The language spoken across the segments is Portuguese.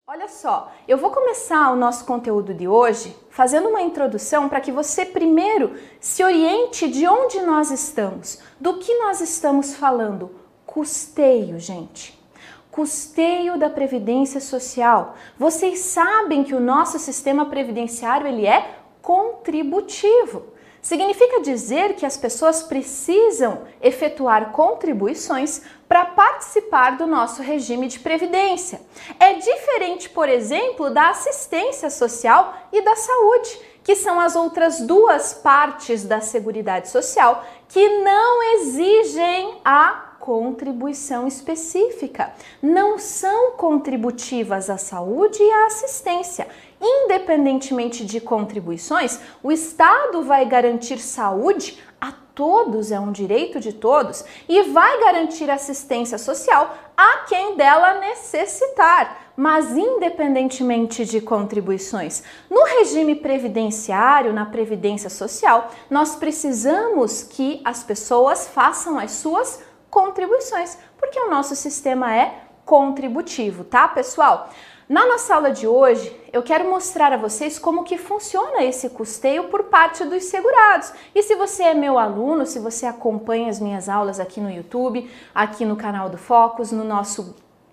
Olha só, eu vou começar o nosso conteúdo de hoje fazendo uma introdução para que você primeiro se oriente de onde nós estamos, do que nós estamos falando. Custeio, gente. Custeio da Previdência Social. Vocês sabem que o nosso sistema previdenciário ele é contributivo. Significa dizer que as pessoas precisam efetuar contribuições para participar do nosso regime de previdência. É diferente, por exemplo, da assistência social e da saúde, que são as outras duas partes da Seguridade Social que não exigem a contribuição específica. Não são contributivas à saúde e à assistência. Independentemente de contribuições, o Estado vai garantir saúde a todos, é um direito de todos, e vai garantir assistência social a quem dela necessitar, mas independentemente de contribuições. No regime previdenciário, na Previdência Social, nós precisamos que as pessoas façam as suas contribuições, porque o nosso sistema é contributivo, tá, pessoal? Na nossa aula de hoje, eu quero mostrar a vocês como que funciona esse custeio por parte dos segurados. E se você é meu aluno, se você acompanha as minhas aulas aqui no YouTube, aqui no canal do Focus, no nosso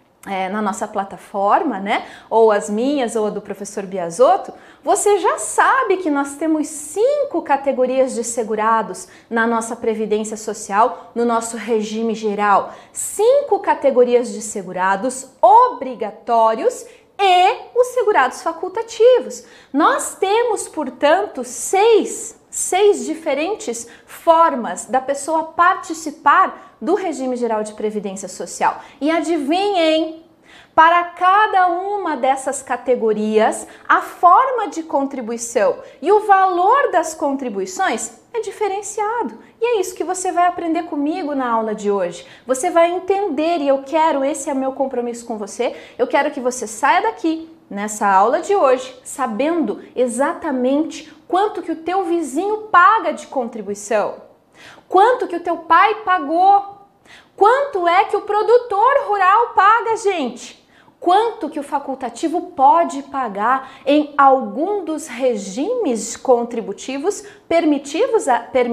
na nossa plataforma, né? Ou as minhas ou a do professor Biasotto, você já sabe que nós temos 5 categorias de segurados na nossa Previdência Social, no nosso regime geral. 5 categorias de segurados obrigatórios e os segurados facultativos. Nós temos, portanto, seis diferentes formas da pessoa participar do regime geral de previdência social. E adivinhem, para cada uma dessas categorias, a forma de contribuição e o valor das contribuições é diferenciado. E é isso que você vai aprender comigo na aula de hoje. Você vai entender, e esse é o meu compromisso com você, eu quero que você saia daqui, nessa aula de hoje, sabendo exatamente quanto que o teu vizinho paga de contribuição, quanto que o teu pai pagou, quanto é que o produtor rural paga, gente, quanto que o facultativo pode pagar em algum dos regimes contributivos permitidos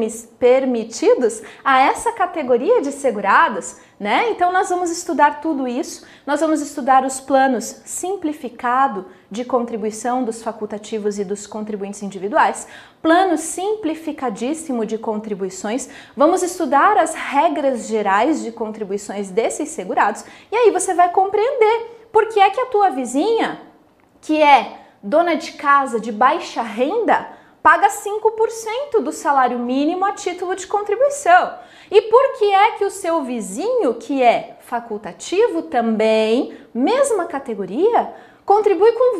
a essa categoria de segurados, né? Então nós vamos estudar tudo isso, nós vamos estudar os planos simplificado de contribuição dos facultativos e dos contribuintes individuais, plano simplificadíssimo de contribuições, vamos estudar as regras gerais de contribuições desses segurados e aí você vai compreender por que é que a tua vizinha, que é dona de casa de baixa renda, paga 5% do salário mínimo a título de contribuição. E por que é que o seu vizinho, que é facultativo também, mesma categoria, contribui com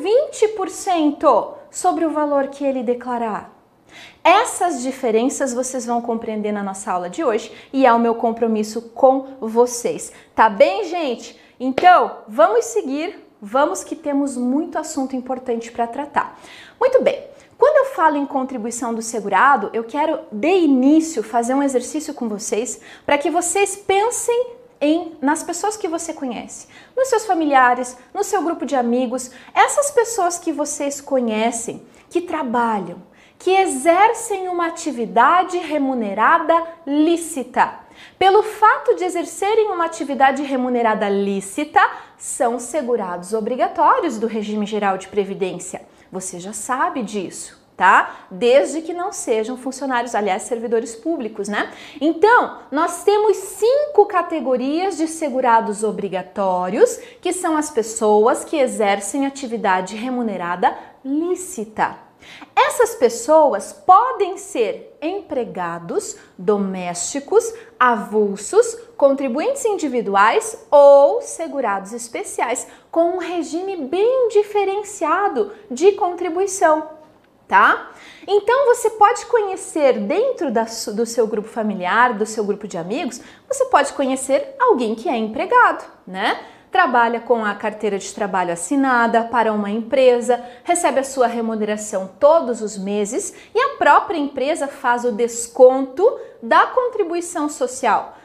20% sobre o valor que ele declarar? Essas diferenças vocês vão compreender na nossa aula de hoje e é o meu compromisso com vocês. Tá bem, gente? Então, vamos seguir, vamos que temos muito assunto importante para tratar. Muito bem, quando eu falo em contribuição do segurado, eu quero, de início, fazer um exercício com vocês para que vocês pensem nas pessoas que você conhece, nos seus familiares, no seu grupo de amigos, essas pessoas que vocês conhecem, que trabalham, que exercem uma atividade remunerada lícita. Pelo fato de exercerem uma atividade remunerada lícita, são segurados obrigatórios do regime geral de previdência. Você já sabe disso, tá? Desde que não sejam funcionários, aliás, servidores públicos, né? Então, nós temos 5 categorias de segurados obrigatórios, que são as pessoas que exercem atividade remunerada lícita. Essas pessoas podem ser empregados, domésticos, avulsos, contribuintes individuais ou segurados especiais, com um regime bem diferenciado de contribuição, tá? Então você pode conhecer dentro do seu grupo familiar, do seu grupo de amigos, você pode conhecer alguém que é empregado, né? Trabalha com a carteira de trabalho assinada para uma empresa, recebe a sua remuneração todos os meses e a própria empresa faz o desconto da contribuição social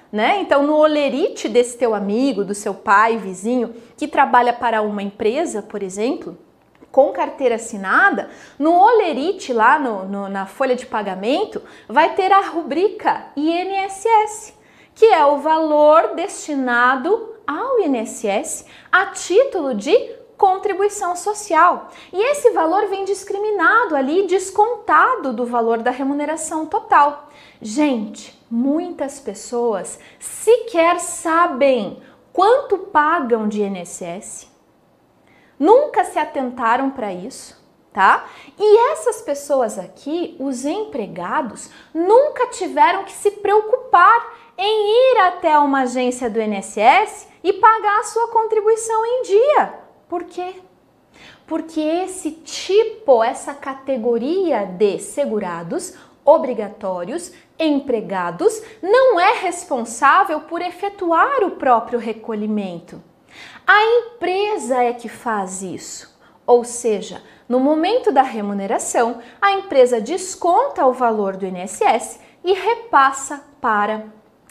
né? Então, no holerite desse teu amigo, do seu pai, vizinho, que trabalha para uma empresa, por exemplo, com carteira assinada, no holerite lá na folha de pagamento, vai ter a rubrica INSS, que é o valor destinado ao INSS a título de contribuição social. E esse valor vem discriminado ali, descontado do valor da remuneração total. Gente, muitas pessoas sequer sabem quanto pagam de INSS, nunca se atentaram para isso, tá? E essas pessoas aqui, os empregados, nunca tiveram que se preocupar em ir até uma agência do INSS e pagar a sua contribuição em dia. Por quê? Porque esse tipo, essa categoria de segurados obrigatórios, empregados, não é responsável por efetuar o próprio recolhimento. A empresa é que faz isso, ou seja, no momento da remuneração, a empresa desconta o valor do INSS e repassa para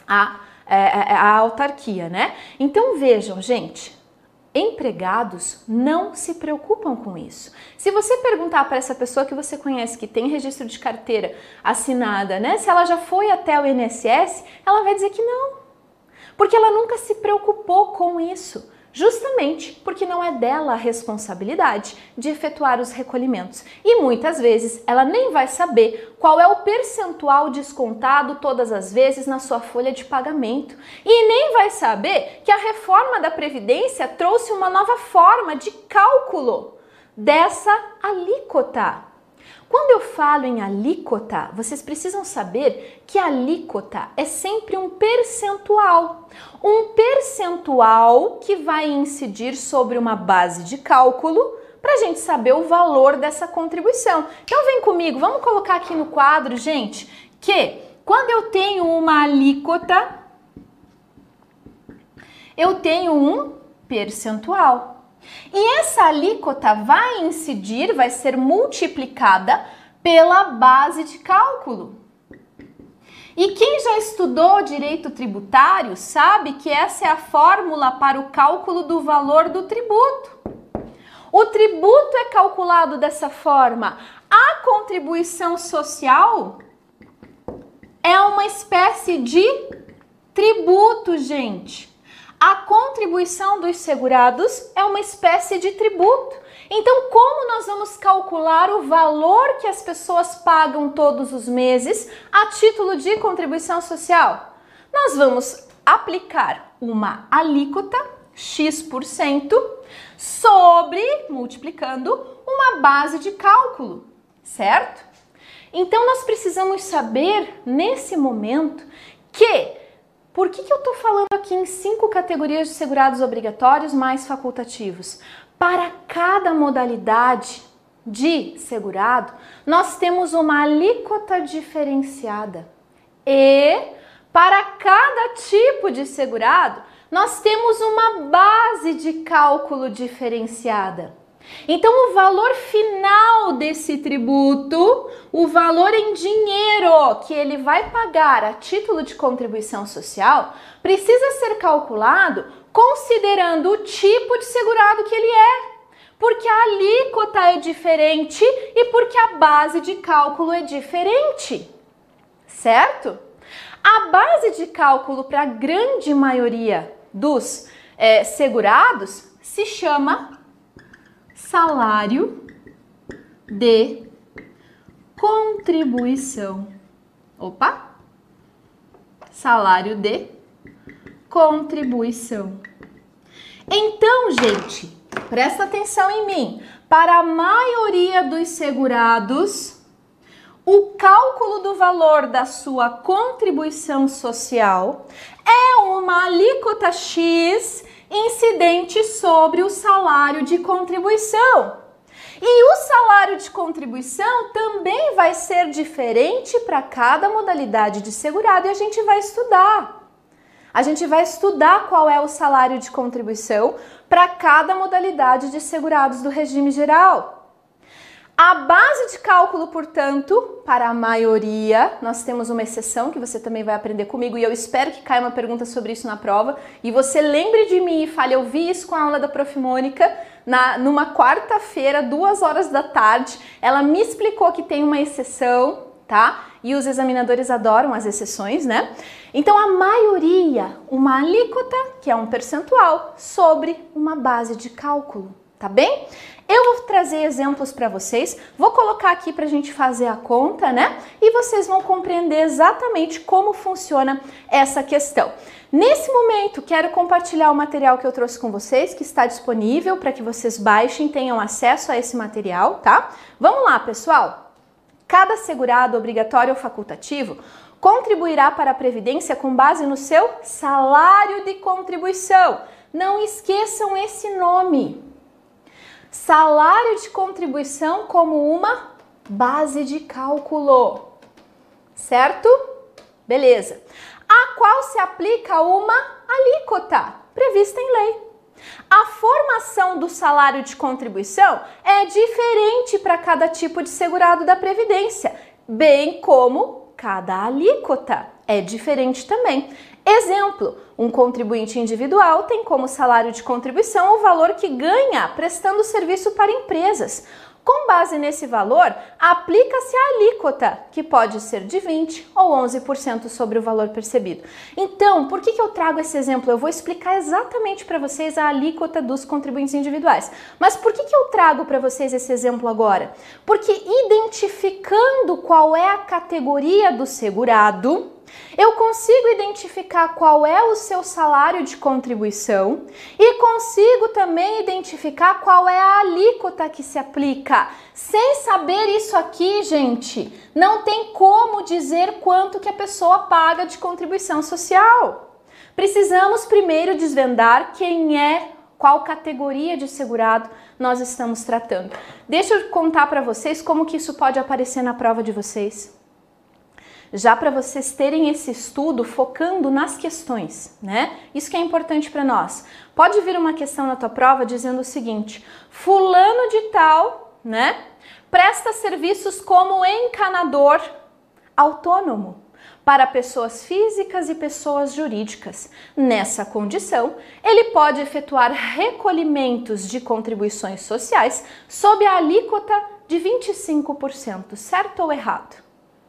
a autarquia, né? Então vejam, gente, empregados não se preocupam com isso. Se você perguntar para essa pessoa que você conhece, que tem registro de carteira assinada, né, se ela já foi até o INSS, ela vai dizer que não, porque ela nunca se preocupou com isso. Justamente porque não é dela a responsabilidade de efetuar os recolhimentos. E muitas vezes ela nem vai saber qual é o percentual descontado todas as vezes na sua folha de pagamento. E nem vai saber que a reforma da Previdência trouxe uma nova forma de cálculo dessa alíquota. Quando eu falo em alíquota, vocês precisam saber que a alíquota é sempre um percentual. Um percentual que vai incidir sobre uma base de cálculo para a gente saber o valor dessa contribuição. Então vem comigo, vamos colocar aqui no quadro, gente, que quando eu tenho uma alíquota, eu tenho um percentual. E essa alíquota vai incidir, vai ser multiplicada pela base de cálculo. E quem já estudou direito tributário sabe que essa é a fórmula para o cálculo do valor do tributo. O tributo é calculado dessa forma. A contribuição social é uma espécie de tributo, gente. A contribuição dos segurados é uma espécie de tributo. Então, como nós vamos calcular o valor que as pessoas pagam todos os meses a título de contribuição social? Nós vamos aplicar uma alíquota, X%, multiplicando uma base de cálculo, certo? Então, nós precisamos saber, nesse momento, por que eu estou falando aqui em 5 categorias de segurados obrigatórios mais facultativos? Para cada modalidade de segurado, nós temos uma alíquota diferenciada. E para cada tipo de segurado, nós temos uma base de cálculo diferenciada. Então, o valor final desse tributo, o valor em dinheiro que ele vai pagar a título de contribuição social, precisa ser calculado considerando o tipo de segurado que ele é. Porque a alíquota é diferente e porque a base de cálculo é diferente, certo? A base de cálculo para a grande maioria dos segurados se chama salário de contribuição. Opa! Salário de contribuição. Então, gente, presta atenção em mim. Para a maioria dos segurados, o cálculo do valor da sua contribuição social é uma alíquota X incidente sobre o salário de contribuição. E o salário de contribuição também vai ser diferente para cada modalidade de segurado e a gente vai estudar. A gente vai estudar qual é o salário de contribuição para cada modalidade de segurados do regime geral. A base de cálculo, portanto, para a maioria, nós temos uma exceção que você também vai aprender comigo e eu espero que caia uma pergunta sobre isso na prova e você lembre de mim e fale, eu vi isso com a aula da Prof. Mônica numa quarta-feira, 2 horas da tarde, ela me explicou que tem uma exceção, tá? E os examinadores adoram as exceções, né? Então, a maioria, uma alíquota, que é um percentual, sobre uma base de cálculo, tá bem? Eu vou trazer exemplos para vocês, vou colocar aqui para a gente fazer a conta, né? E vocês vão compreender exatamente como funciona essa questão. Nesse momento, quero compartilhar o material que eu trouxe com vocês, que está disponível para que vocês baixem, tenham acesso a esse material, tá? Vamos lá, pessoal! Cada segurado, obrigatório ou facultativo, contribuirá para a Previdência com base no seu salário de contribuição. Não esqueçam esse nome. Salário de contribuição como uma base de cálculo, certo? Beleza. A qual se aplica uma alíquota prevista em lei. A formação do salário de contribuição é diferente para cada tipo de segurado da Previdência, bem como cada alíquota é diferente também. Exemplo, um contribuinte individual tem como salário de contribuição o valor que ganha prestando serviço para empresas. Com base nesse valor, aplica-se a alíquota, que pode ser de 20% ou 11% sobre o valor percebido. Então, por que eu trago esse exemplo? Eu vou explicar exatamente para vocês a alíquota dos contribuintes individuais. Mas por que eu trago para vocês esse exemplo agora? Porque identificando qual é a categoria do segurado, eu consigo identificar qual é o seu salário de contribuição e consigo também identificar qual é a alíquota que se aplica. Sem saber isso aqui, gente, não tem como dizer quanto que a pessoa paga de contribuição social. Precisamos primeiro desvendar quem é, qual categoria de segurado nós estamos tratando. Deixa eu contar para vocês como que isso pode aparecer na prova de vocês. Já para vocês terem esse estudo focando nas questões, né? Isso que é importante para nós. Pode vir uma questão na tua prova dizendo o seguinte: fulano de tal, né, presta serviços como encanador autônomo para pessoas físicas e pessoas jurídicas. Nessa condição, ele pode efetuar recolhimentos de contribuições sociais sob a alíquota de 25%, certo ou errado?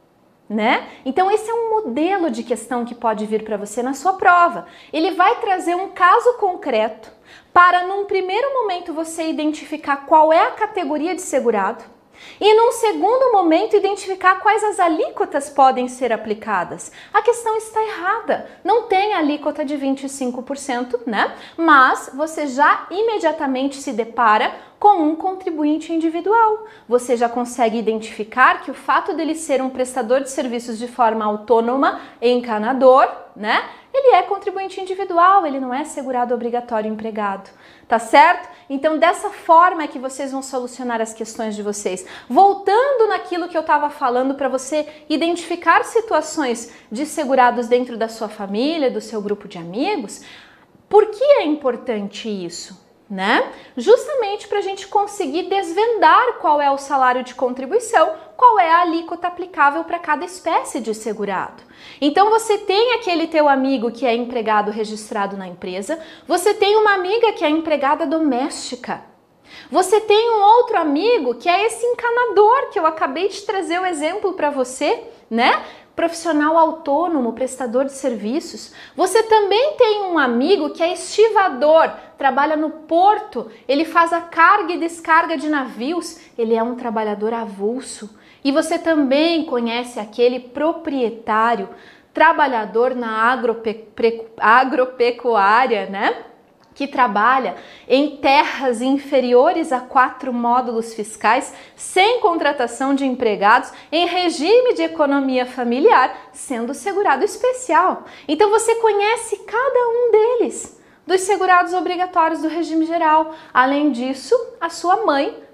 Né? Então esse é um modelo de questão que pode vir para você na sua prova. Ele vai trazer um caso concreto para num primeiro momento você identificar qual é a categoria de segurado e num segundo momento identificar quais as alíquotas podem ser aplicadas. A questão está errada, não tem alíquota de 25%, né? Mas você já imediatamente se depara com um contribuinte individual. Você já consegue identificar que o fato dele ser um prestador de serviços de forma autônoma, encanador, né? Ele é contribuinte individual, ele não é segurado obrigatório empregado, tá certo? Então, dessa forma é que vocês vão solucionar as questões de vocês. Voltando naquilo que eu estava falando para você identificar situações de segurados dentro da sua família, do seu grupo de amigos, por que é importante isso? Né? Justamente para a gente conseguir desvendar qual é o salário de contribuição, qual é a alíquota aplicável para cada espécie de segurado. Então você tem aquele teu amigo que é empregado registrado na empresa, você tem uma amiga que é empregada doméstica, você tem um outro amigo que é esse encanador que eu acabei de trazer o exemplo para você, né? Profissional autônomo, prestador de serviços. Você também tem um amigo que é estivador, trabalha no porto, ele faz a carga e descarga de navios, ele é um trabalhador avulso. E você também conhece aquele proprietário, trabalhador na agropecuária, né? Que trabalha em terras inferiores a 4 módulos fiscais, sem contratação de empregados, em regime de economia familiar, sendo segurado especial. Então você conhece cada um deles, dos segurados obrigatórios do regime geral. Além disso, a sua mãe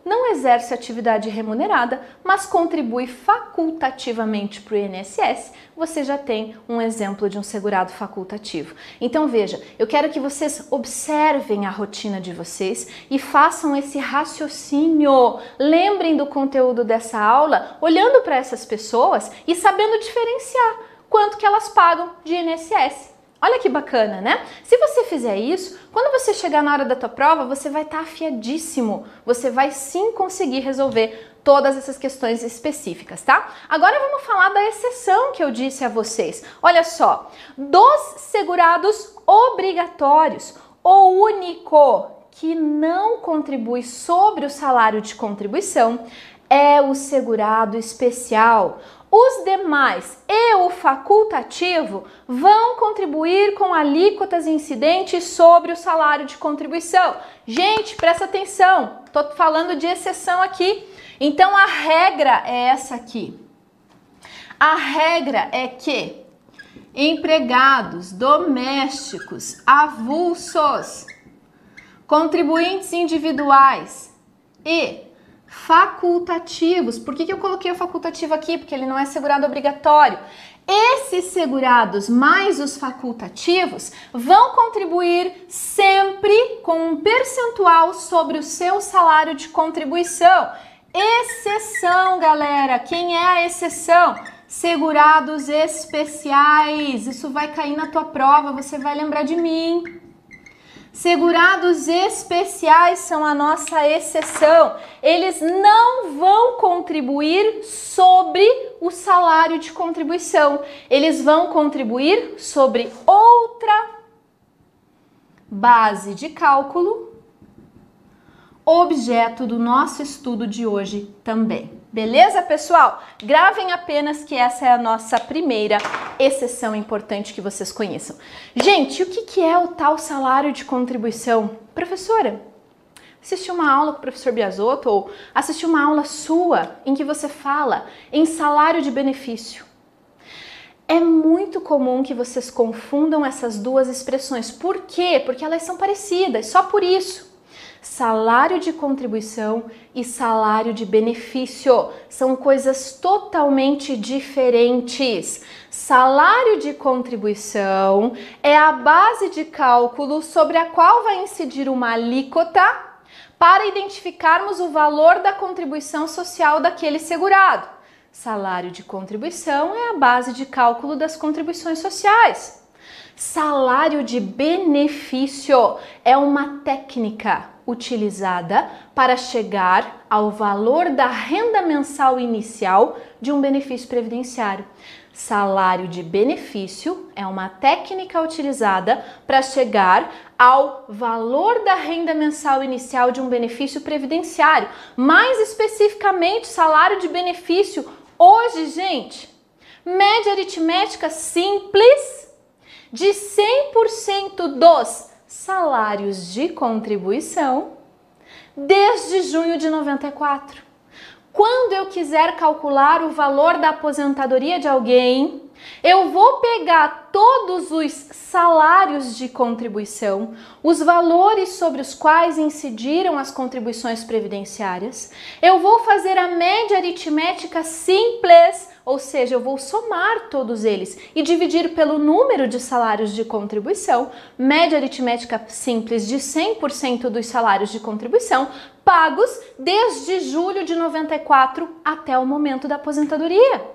não exerce atividade remunerada, mas contribui facultativamente para o INSS, você já tem um exemplo de um segurado facultativo. Então veja, eu quero que vocês observem a rotina de vocês e façam esse raciocínio. Lembrem do conteúdo dessa aula, olhando para essas pessoas e sabendo diferenciar quanto que elas pagam de INSS. Olha que bacana, né? Se você fizer isso, quando você chegar na hora da tua prova, você vai estar afiadíssimo. Você vai sim conseguir resolver todas essas questões específicas, tá? Agora vamos falar da exceção que eu disse a vocês. Olha só, dos segurados obrigatórios, o único que não contribui sobre o salário de contribuição é o segurado especial. Os demais e o facultativo vão contribuir com alíquotas incidentes sobre o salário de contribuição. Gente, presta atenção, tô falando de exceção aqui. Então a regra é essa aqui. A regra é que empregados domésticos avulsos, contribuintes individuais e facultativos. Por que eu coloquei o facultativo aqui? Porque ele não é segurado obrigatório. Esses segurados mais os facultativos vão contribuir sempre com um percentual sobre o seu salário de contribuição. Exceção, galera. Quem é a exceção? Segurados especiais. Isso vai cair na tua prova, você vai lembrar de mim. Segurados especiais são a nossa exceção. Eles não vão contribuir sobre o salário de contribuição. Eles vão contribuir sobre outra base de cálculo, objeto do nosso estudo de hoje também. Beleza, pessoal? Gravem apenas que essa é a nossa primeira exceção importante que vocês conheçam. Gente, o que é o tal salário de contribuição? Professora, assistiu uma aula com o professor Biasotto ou assistiu uma aula sua em que você fala em salário de benefício? É muito comum que vocês confundam essas duas expressões. Por quê? Porque elas são parecidas, só por isso. Salário de contribuição e salário de benefício são coisas totalmente diferentes. Salário de contribuição é a base de cálculo sobre a qual vai incidir uma alíquota para identificarmos o valor da contribuição social daquele segurado. Salário de contribuição é a base de cálculo das contribuições sociais. Salário de benefício é uma técnica utilizada para chegar ao valor da renda mensal inicial de um benefício previdenciário. Salário de benefício é uma técnica utilizada para chegar ao valor da renda mensal inicial de um benefício previdenciário. Mais especificamente, salário de benefício hoje, gente, média aritmética simples de 100% dos salários de contribuição desde junho de 94. Quando eu quiser calcular o valor da aposentadoria de alguém, eu vou pegar todos os salários de contribuição, os valores sobre os quais incidiram as contribuições previdenciárias, eu vou fazer a média aritmética simples, ou seja, eu vou somar todos eles e dividir pelo número de salários de contribuição, média aritmética simples de 100% dos salários de contribuição, pagos desde julho de 94 até o momento da aposentadoria.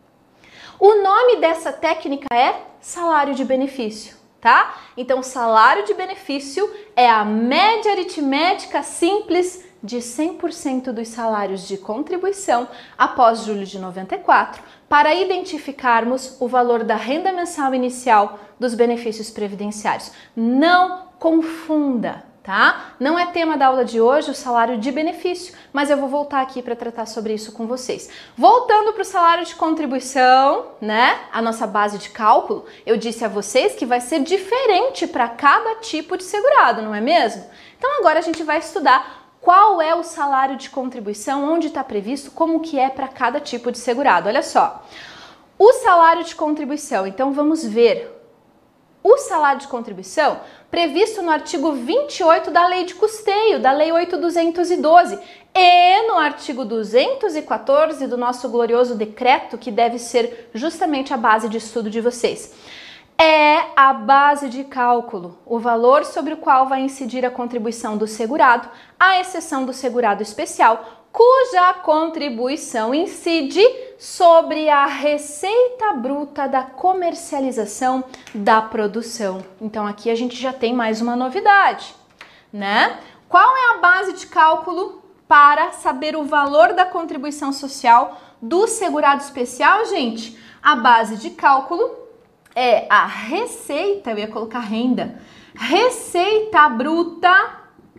O nome dessa técnica é salário de benefício, tá? Então, salário de benefício é a média aritmética simples de 100% dos salários de contribuição após julho de 94, para identificarmos o valor da renda mensal inicial dos benefícios previdenciários. Não confunda, tá? Não é tema da aula de hoje o salário de benefício, mas eu vou voltar aqui para tratar sobre isso com vocês. Voltando para o salário de contribuição, né? A nossa base de cálculo, eu disse a vocês que vai ser diferente para cada tipo de segurado, não é mesmo? Então agora a gente vai estudar qual é o salário de contribuição, onde está previsto, como que é para cada tipo de segurado. Olha só, o salário de contribuição, então vamos ver o salário de contribuição previsto no artigo 28 da Lei de Custeio, da Lei 8.212, e no artigo 214 do nosso glorioso decreto, que deve ser justamente a base de estudo de vocês. É a base de cálculo, o valor sobre o qual vai incidir a contribuição do segurado, à exceção do segurado especial, cuja contribuição incide sobre a receita bruta da comercialização da produção. Então aqui a gente já tem mais uma novidade, né? Qual é a base de cálculo para saber o valor da contribuição social do segurado especial, gente? A base de cálculo é a receita, eu ia colocar renda, receita bruta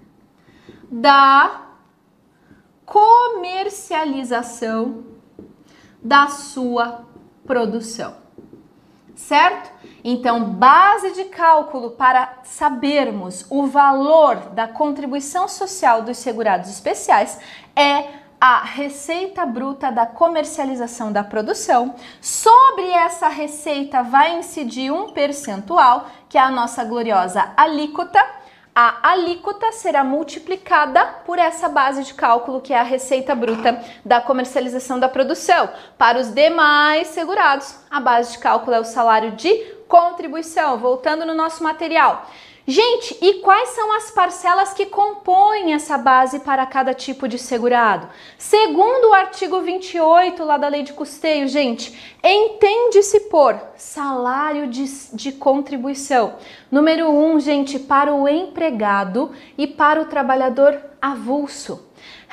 da comercialização da sua produção, certo? Então, base de cálculo para sabermos o valor da contribuição social dos segurados especiais é a receita bruta da comercialização da produção. Sobre essa receita vai incidir um percentual, que é a nossa gloriosa alíquota. A alíquota será multiplicada por essa base de cálculo, que é a receita bruta da comercialização da produção. Para os demais segurados, a base de cálculo é o salário de contribuição. Voltando no nosso material. Gente, e quais são as parcelas que compõem essa base para cada tipo de segurado? Segundo o artigo 28 lá da Lei de Custeio, gente, entende-se por salário de contribuição. Número 1, gente, para o empregado e para o trabalhador avulso.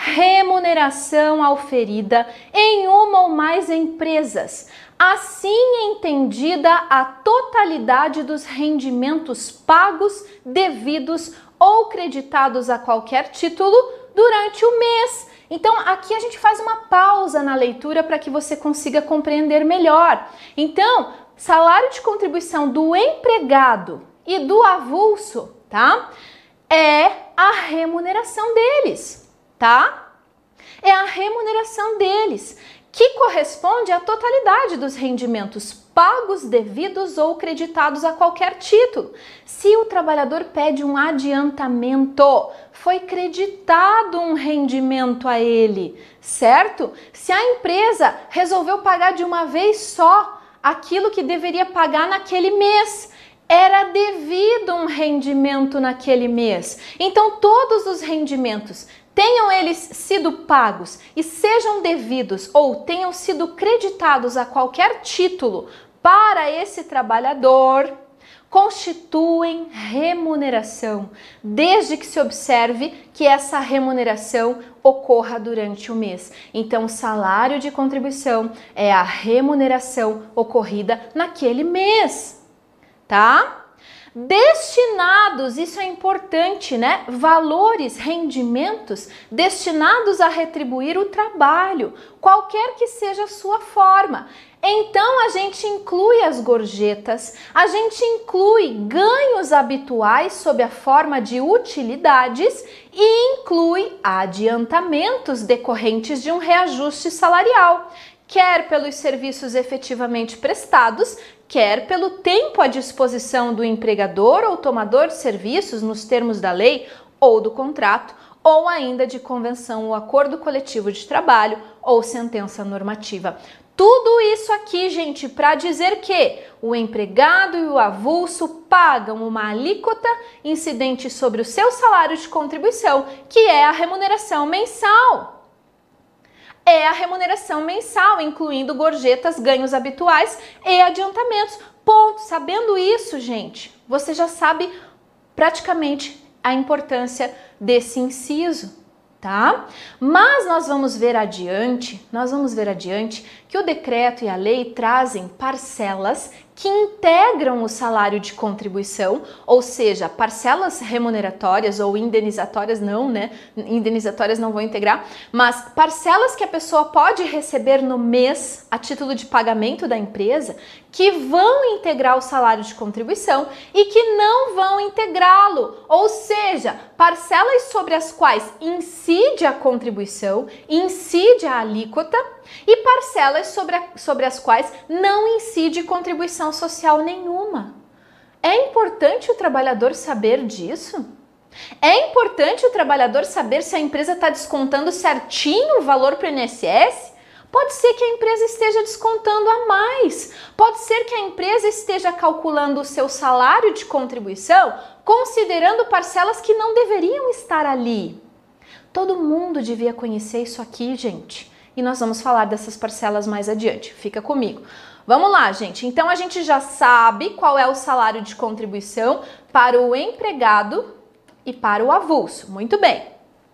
Remuneração auferida em uma ou mais empresas, assim entendida a totalidade dos rendimentos pagos, devidos ou creditados a qualquer título durante o mês. Então, aqui a gente faz uma pausa na leitura para que você consiga compreender melhor. Então, salário de contribuição do empregado e do avulso, tá? É a remuneração deles, tá? É a remuneração deles, que corresponde à totalidade dos rendimentos pagos, devidos ou creditados a qualquer título. Se o trabalhador pede um adiantamento, foi creditado um rendimento a ele, certo? Se a empresa resolveu pagar de uma vez só aquilo que deveria pagar naquele mês, era devido um rendimento naquele mês. Então, todos os rendimentos, tenham eles sido pagos e sejam devidos ou tenham sido creditados a qualquer título para esse trabalhador, constituem remuneração, desde que se observe que essa remuneração ocorra durante o mês. Então, o salário de contribuição é a remuneração ocorrida naquele mês, tá? Destinados, isso é importante, né? Valores, rendimentos destinados a retribuir o trabalho, qualquer que seja a sua forma. Então, a gente inclui as gorjetas, a gente inclui ganhos habituais sob a forma de utilidades e inclui adiantamentos decorrentes de um reajuste salarial, quer pelos serviços efetivamente prestados, quer pelo tempo à disposição do empregador ou tomador de serviços nos termos da lei ou do contrato, ou ainda de convenção ou acordo coletivo de trabalho ou sentença normativa. Tudo isso aqui, gente, para dizer que o empregado e o avulso pagam uma alíquota incidente sobre o seu salário de contribuição, que é a remuneração mensal. É a remuneração mensal, incluindo gorjetas, ganhos habituais e adiantamentos. Ponto. Sabendo isso, gente, você já sabe praticamente a importância desse inciso, tá? Mas nós vamos ver adiante que o decreto e a lei trazem parcelas que integram o salário de contribuição, ou seja, parcelas remuneratórias ou indenizatórias não, né? Indenizatórias não vão integrar, mas parcelas que a pessoa pode receber no mês a título de pagamento da empresa, que vão integrar o salário de contribuição e que não vão integrá-lo, ou seja, parcelas sobre as quais incide a contribuição, incide a alíquota, e parcelas sobre as quais não incide contribuição social nenhuma. É importante o trabalhador saber disso? É importante o trabalhador saber se a empresa está descontando certinho o valor para o INSS? Pode ser que a empresa esteja descontando a mais. Pode ser que a empresa esteja calculando o seu salário de contribuição considerando parcelas que não deveriam estar ali. Todo mundo devia conhecer isso aqui, gente. E nós vamos falar dessas parcelas mais adiante. Fica comigo. Vamos lá, gente. Então a gente já sabe qual é o salário de contribuição para o empregado e para o avulso. Muito bem.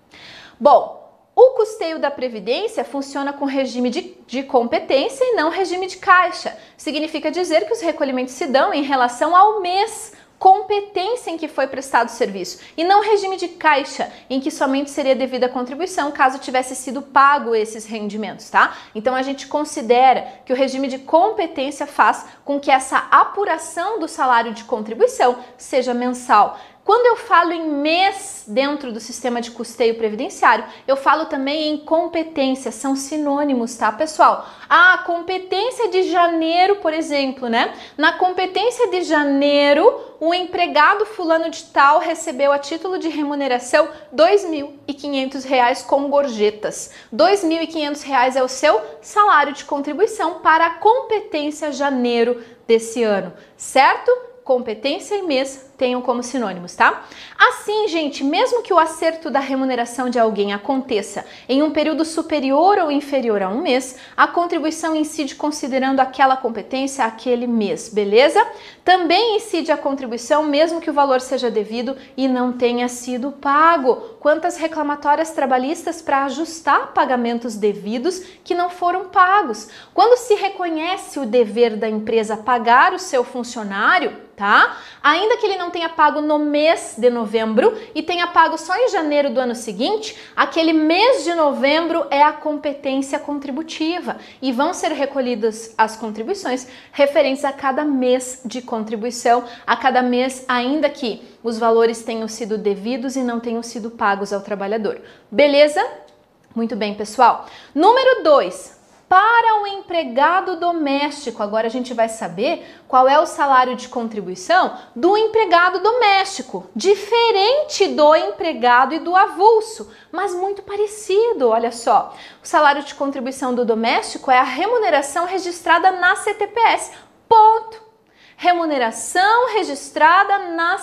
Bom, o custeio da Previdência funciona com regime de competência e não regime de caixa. Significa dizer que os recolhimentos se dão em relação ao mês, competência em que foi prestado o serviço, e não regime de caixa, em que somente seria devida a contribuição caso tivesse sido pago esses rendimentos, tá? Então a gente considera que o regime de competência faz com que essa apuração do salário de contribuição seja mensal. Quando eu falo em mês dentro do sistema de custeio previdenciário, eu falo também em competência, são sinônimos, tá, pessoal? A competência de janeiro, por exemplo, né? Na competência de janeiro, o empregado fulano de tal recebeu a título de remuneração R$ 2.500 com gorjetas. R$ 2.500 é o seu salário de contribuição para a competência janeiro desse ano, certo? Competência e mês tenham como sinônimos, tá? Assim, gente, mesmo que o acerto da remuneração de alguém aconteça em um período superior ou inferior a um mês, a contribuição incide considerando aquela competência aquele mês, beleza? Também incide a contribuição mesmo que o valor seja devido e não tenha sido pago. Quantas reclamatórias trabalhistas para ajustar pagamentos devidos que não foram pagos? Quando se reconhece o dever da empresa pagar o seu funcionário, tá? Ainda que ele não tenha pago no mês de novembro e tenha pago só em janeiro do ano seguinte, aquele mês de novembro é a competência contributiva e vão ser recolhidas as contribuições referentes a cada mês de contribuição, a cada mês, ainda que os valores tenham sido devidos e não tenham sido pagos ao trabalhador. Beleza? Muito bem, pessoal. Número 2. Para o empregado doméstico, agora a gente vai saber qual é o salário de contribuição do empregado doméstico, diferente do empregado e do avulso, mas muito parecido, olha só. O salário de contribuição do doméstico é a remuneração registrada na CTPS, ponto. Remuneração registrada na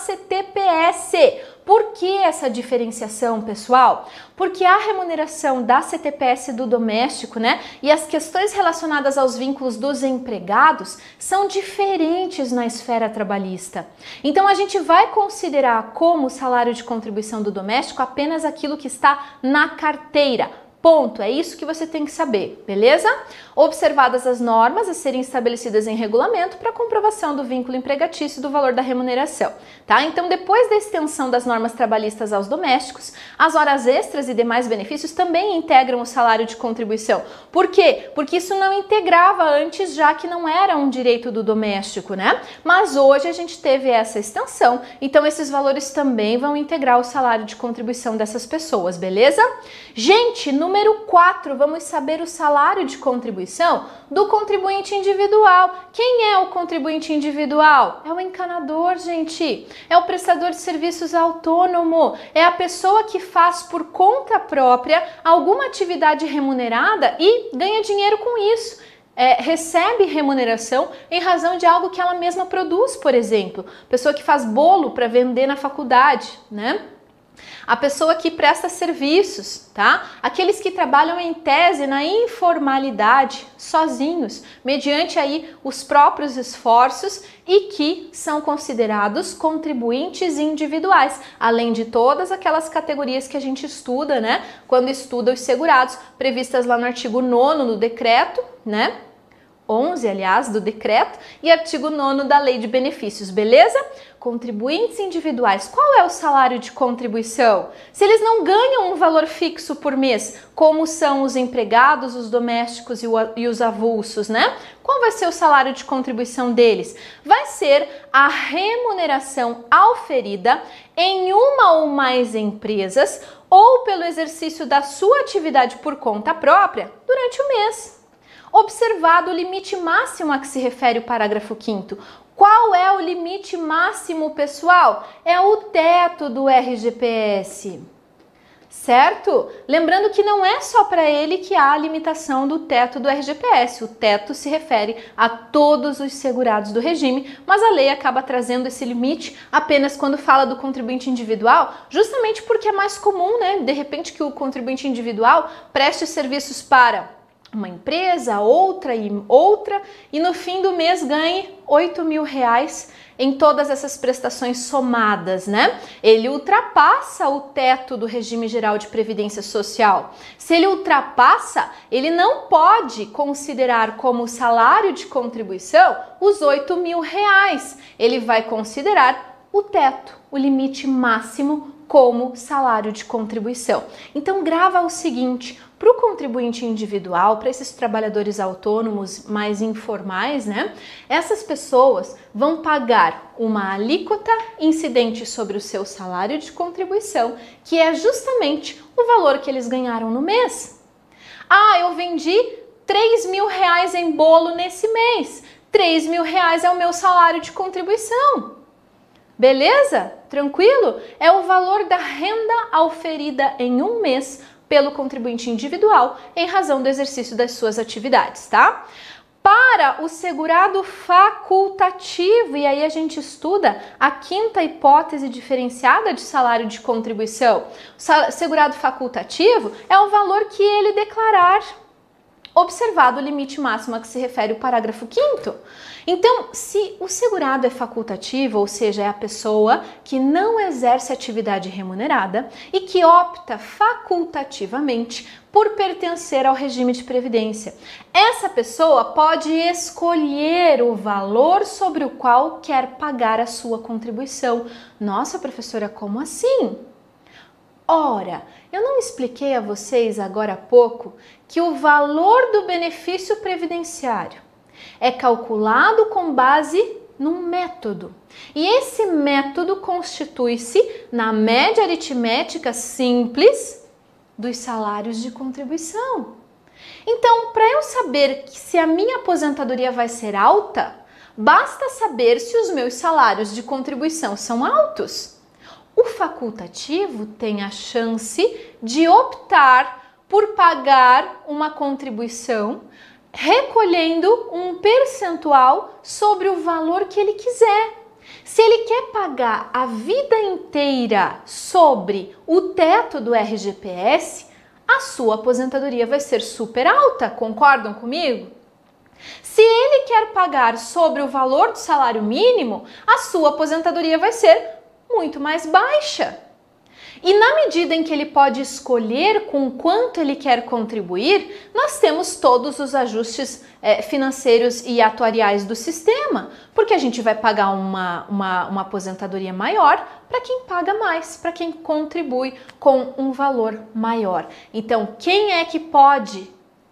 CTPS. Por que essa diferenciação, pessoal? Porque a remuneração da CTPS do doméstico, né, e as questões relacionadas aos vínculos dos empregados são diferentes na esfera trabalhista. Então a gente vai considerar como salário de contribuição do doméstico apenas aquilo que está na carteira. Ponto, é isso que você tem que saber, beleza? Observadas as normas a serem estabelecidas em regulamento para comprovação do vínculo empregatício e do valor da remuneração, tá? Então, depois da extensão das normas trabalhistas aos domésticos, as horas extras e demais benefícios também integram o salário de contribuição. Por quê? Porque isso não integrava antes, já que não era um direito do doméstico, né? Mas hoje a gente teve essa extensão, então esses valores também vão integrar o salário de contribuição dessas pessoas, beleza? Gente, número 4, vamos saber o salário de contribuição do contribuinte individual. Quem é o contribuinte individual? É o encanador, gente. É o prestador de serviços autônomo. É a pessoa que faz por conta própria alguma atividade remunerada e ganha dinheiro com isso. Recebe remuneração em razão de algo que ela mesma produz, por exemplo. Pessoa que faz bolo para vender na faculdade, né? A pessoa que presta serviços, tá? Aqueles que trabalham em tese na informalidade, sozinhos, mediante aí os próprios esforços e que são considerados contribuintes individuais, além de todas aquelas categorias que a gente estuda, né? Quando estuda os segurados, previstas lá no artigo 9º do decreto, né? 11, aliás, do decreto e artigo 9º da Lei de Benefícios, beleza? Contribuintes individuais, qual é o salário de contribuição? Se eles não ganham um valor fixo por mês, como são os empregados, os domésticos e os avulsos, né? Qual vai ser o salário de contribuição deles? Vai ser a remuneração auferida em uma ou mais empresas ou pelo exercício da sua atividade por conta própria durante o mês. Observado o limite máximo a que se refere o parágrafo 5º, Qual é o limite máximo, pessoal? É o teto do RGPS, certo? Lembrando que não é só para ele que há a limitação do teto do RGPS. O teto se refere a todos os segurados do regime, mas a lei acaba trazendo esse limite apenas quando fala do contribuinte individual, justamente porque é mais comum, né? De repente que o contribuinte individual preste os serviços para uma empresa, outra, e no fim do mês ganhe R$8.000 em todas essas prestações somadas, né? Ele ultrapassa o teto do regime geral de previdência social. Se ele ultrapassa, ele não pode considerar como salário de contribuição os R$8.000. Ele vai considerar o teto, o limite máximo, como salário de contribuição. Então grava o seguinte: para o contribuinte individual, para esses trabalhadores autônomos mais informais, né? Essas pessoas vão pagar uma alíquota incidente sobre o seu salário de contribuição, que é justamente o valor que eles ganharam no mês. Ah, eu vendi R$3.000 em bolo nesse mês. R$3.000 é o meu salário de contribuição. Beleza? Tranquilo? É o valor da renda auferida em um mês pelo contribuinte individual em razão do exercício das suas atividades, tá? Para o segurado facultativo, e aí a gente estuda a quinta hipótese diferenciada de salário de contribuição. O segurado facultativo é o valor que ele declarar, observado o limite máximo a que se refere o parágrafo 5º. Então, se o segurado é facultativo, ou seja, é a pessoa que não exerce atividade remunerada e que opta facultativamente por pertencer ao regime de previdência, essa pessoa pode escolher o valor sobre o qual quer pagar a sua contribuição. Nossa, professora, como assim? Ora, eu não expliquei a vocês agora há pouco que o valor do benefício previdenciário é calculado com base num método. E esse método constitui-se na média aritmética simples dos salários de contribuição. Então, para eu saber se a minha aposentadoria vai ser alta, basta saber se os meus salários de contribuição são altos. O facultativo tem a chance de optar por pagar uma contribuição recolhendo um percentual sobre o valor que ele quiser. Se ele quer pagar a vida inteira sobre o teto do RGPS, a sua aposentadoria vai ser super alta, concordam comigo? Se ele quer pagar sobre o valor do salário mínimo, a sua aposentadoria vai ser muito mais baixa. E na medida em que ele pode escolher com quanto ele quer contribuir, nós temos todos os ajustes financeiros e atuariais do sistema, porque a gente vai pagar uma aposentadoria maior para quem paga mais, para quem contribui com um valor maior. Então, quem é que pode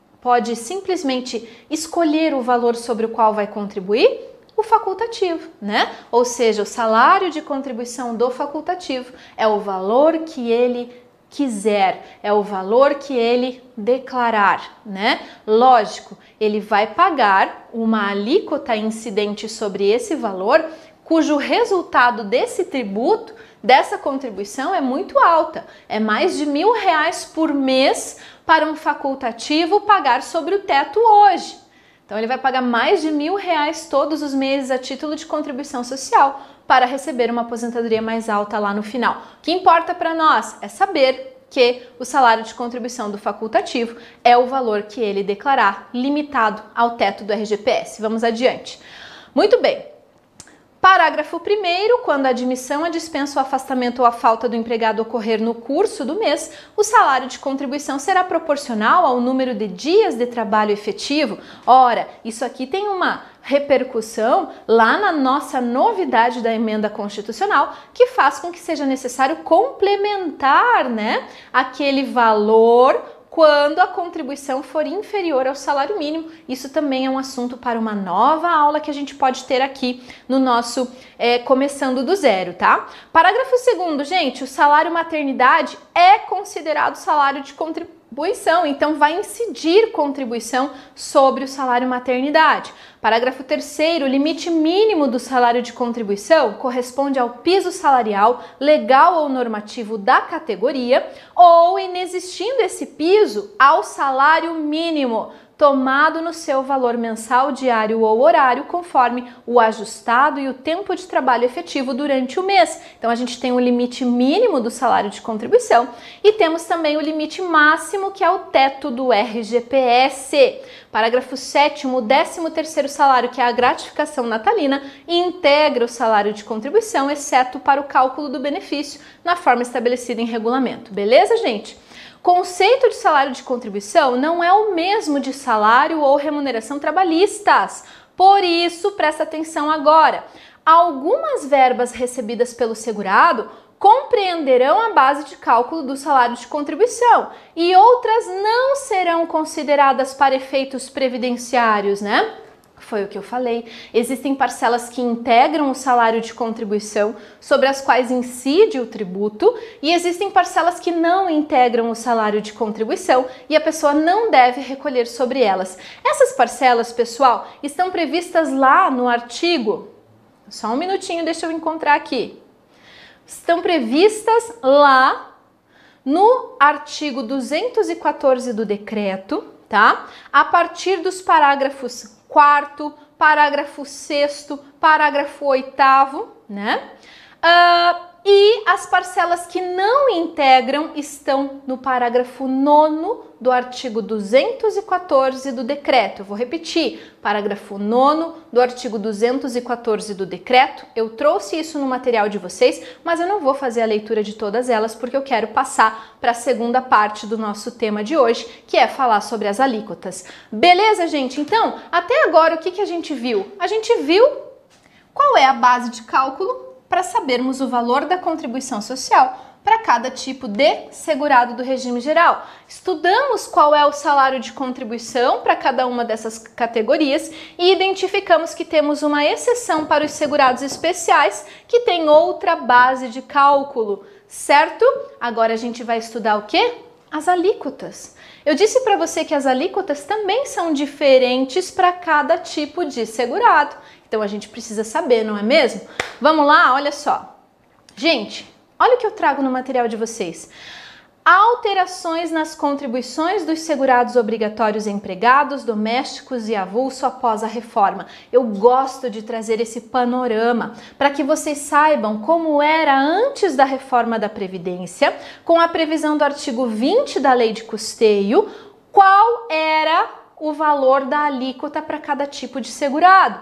simplesmente escolher o valor sobre o qual vai contribuir? O facultativo, né? Ou seja, o salário de contribuição do facultativo é o valor que ele quiser, é o valor que ele declarar, né? Lógico, ele vai pagar uma alíquota incidente sobre esse valor, cujo resultado desse tributo, dessa contribuição é muito alta, é mais de R$1.000 por mês para um facultativo pagar sobre o teto hoje. Então ele vai pagar mais de R$1.000 todos os meses a título de contribuição social para receber uma aposentadoria mais alta lá no final. O que importa para nós é saber que o salário de contribuição do facultativo é o valor que ele declarar, limitado ao teto do RGPS. Vamos adiante. Muito bem. Parágrafo 1º, quando a admissão, a dispensa, o afastamento ou a falta do empregado ocorrer no curso do mês, o salário de contribuição será proporcional ao número de dias de trabalho efetivo. Ora, isso aqui tem uma repercussão lá na nossa novidade da emenda constitucional, que faz com que seja necessário complementar, né, aquele valor quando a contribuição for inferior ao salário mínimo. Isso também é um assunto para uma nova aula que a gente pode ter aqui no nosso Começando do Zero, tá? Parágrafo 2º, gente, o salário maternidade é considerado salário de contribuição, então vai incidir contribuição sobre o salário maternidade. Parágrafo 3º, o limite mínimo do salário de contribuição corresponde ao piso salarial legal ou normativo da categoria ou, inexistindo esse piso, ao salário mínimo, tomado no seu valor mensal, diário ou horário, conforme o ajustado e o tempo de trabalho efetivo durante o mês. Então, a gente tem o limite mínimo do salário de contribuição e temos também o limite máximo, que é o teto do RGPS. Parágrafo 7º, o 13º salário, que é a gratificação natalina, integra o salário de contribuição, exceto para o cálculo do benefício, na forma estabelecida em regulamento. Beleza, gente? Conceito de salário de contribuição não é o mesmo de salário ou remuneração trabalhistas. Por isso, presta atenção agora. Algumas verbas recebidas pelo segurado compreenderão a base de cálculo do salário de contribuição e outras não serão consideradas para efeitos previdenciários, né? Foi o que eu falei. Existem parcelas que integram o salário de contribuição, sobre as quais incide o tributo, e existem parcelas que não integram o salário de contribuição e a pessoa não deve recolher sobre elas. Essas parcelas, pessoal, estão previstas lá no artigo. Só um minutinho, deixa eu encontrar aqui. Estão previstas lá no artigo 214 do decreto, tá? A partir dos parágrafos 4º, parágrafo 6º, parágrafo 8º, né? E as parcelas que não integram estão no parágrafo 9º do artigo 214 do decreto. Eu vou repetir, parágrafo 9º do artigo 214 do decreto. Eu trouxe isso no material de vocês, mas eu não vou fazer a leitura de todas elas porque eu quero passar para a segunda parte do nosso tema de hoje, que é falar sobre as alíquotas. Beleza, gente? Então, até agora o que a gente viu? A gente viu qual é a base de cálculo para sabermos o valor da contribuição social para cada tipo de segurado do regime geral. Estudamos qual é o salário de contribuição para cada uma dessas categorias e identificamos que temos uma exceção para os segurados especiais que tem outra base de cálculo, certo? Agora a gente vai estudar o quê? As alíquotas. Eu disse para você que as alíquotas também são diferentes para cada tipo de segurado. Então a gente precisa saber, não é mesmo? Vamos lá, olha só. Gente, olha o que eu trago no material de vocês. Alterações nas contribuições dos segurados obrigatórios empregados, domésticos e avulso após a reforma. Eu gosto de trazer esse panorama para que vocês saibam como era antes da reforma da Previdência, com a previsão do artigo 20 da Lei de Custeio, qual era o valor da alíquota para cada tipo de segurado.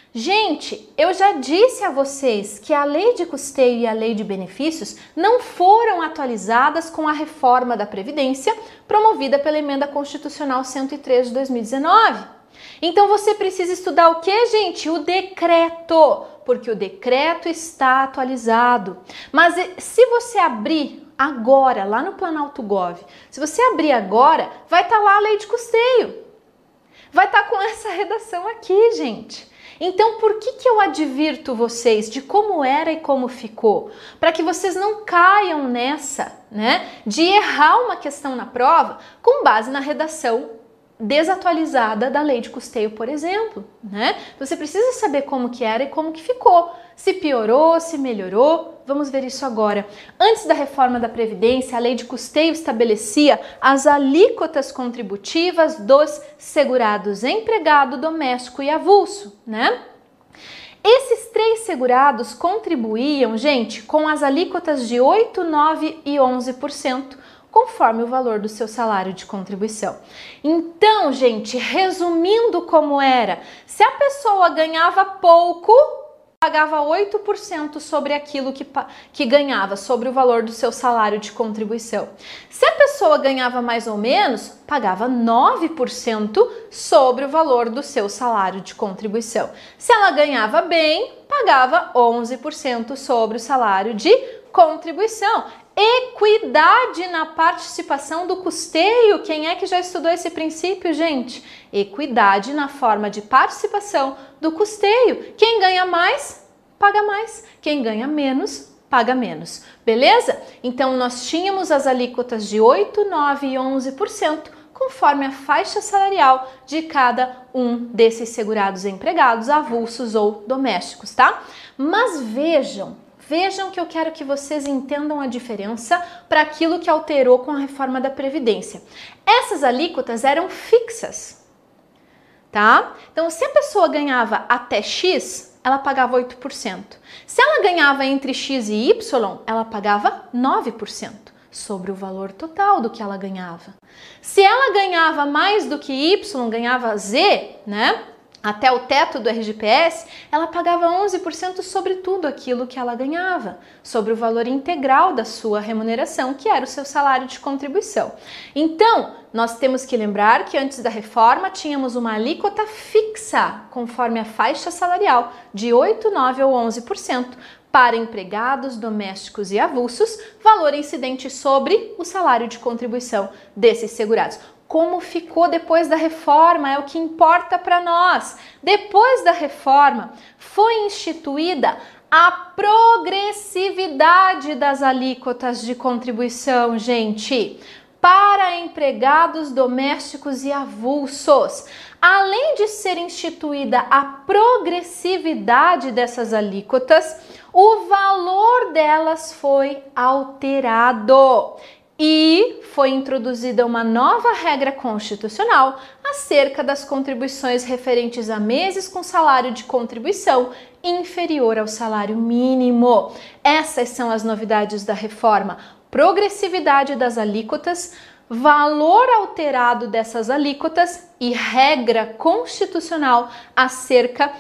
Gente, eu já disse a vocês que a Lei de Custeio e a Lei de Benefícios não foram atualizadas com a reforma da Previdência promovida pela Emenda Constitucional 103 de 2019. Então você precisa estudar o que, gente? O decreto, porque o decreto está atualizado. Mas se você abrir agora, lá no Planalto Gov, se você abrir agora, vai estar lá a Lei de Custeio. Vai estar com essa redação aqui, gente. Então, por que eu advirto vocês de como era e como ficou? Para que vocês não caiam nessa, né, de errar uma questão na prova com base na redação desatualizada da Lei de Custeio, por exemplo, né? Você precisa saber como que era e como que ficou. Se piorou, se melhorou, vamos ver isso agora. Antes da reforma da Previdência, a Lei de Custeio estabelecia as alíquotas contributivas dos segurados empregado, doméstico e avulso, né? Esses três segurados contribuíam, gente, com as alíquotas de 8%, 9% e 11%, conforme o valor do seu salário de contribuição. Então, gente, resumindo como era, se a pessoa ganhava pouco, pagava 8% sobre aquilo que ganhava, sobre o valor do seu salário de contribuição. Se a pessoa ganhava mais ou menos, pagava 9% sobre o valor do seu salário de contribuição. Se ela ganhava bem, pagava 11% sobre o salário de contribuição. Equidade na participação do custeio. Quem é que já estudou esse princípio, gente? Equidade na forma de participação do custeio. Quem ganha mais, paga mais. Quem ganha menos, paga menos, beleza? Então, nós tínhamos as alíquotas de 8%, 9% e 11%, conforme a faixa salarial de cada um desses segurados empregados, avulsos ou domésticos, tá? Mas vejam que eu quero que vocês entendam a diferença para aquilo que alterou com a reforma da Previdência. Essas alíquotas eram fixas, tá? Então, se a pessoa ganhava até X, ela pagava 8%. Se ela ganhava entre X e Y, ela pagava 9% sobre o valor total do que ela ganhava. Se ela ganhava mais do que Y, ganhava Z, né? Até o teto do RGPS, ela pagava 11% sobre tudo aquilo que ela ganhava, sobre o valor integral da sua remuneração, que era o seu salário de contribuição. Então, nós temos que lembrar que antes da reforma tínhamos uma alíquota fixa, conforme a faixa salarial, de 8%, 9% ou 11%, para empregados, domésticos e avulsos, valor incidente sobre o salário de contribuição desses segurados. Como ficou depois da reforma é o que importa para nós. Depois da reforma, foi instituída a progressividade das alíquotas de contribuição, gente, para empregados domésticos e avulsos. Além de ser instituída a progressividade dessas alíquotas, o valor delas foi alterado. E foi introduzida uma nova regra constitucional acerca das contribuições referentes a meses com salário de contribuição inferior ao salário mínimo. Essas são as novidades da reforma: progressividade das alíquotas, valor alterado dessas alíquotas e regra constitucional acerca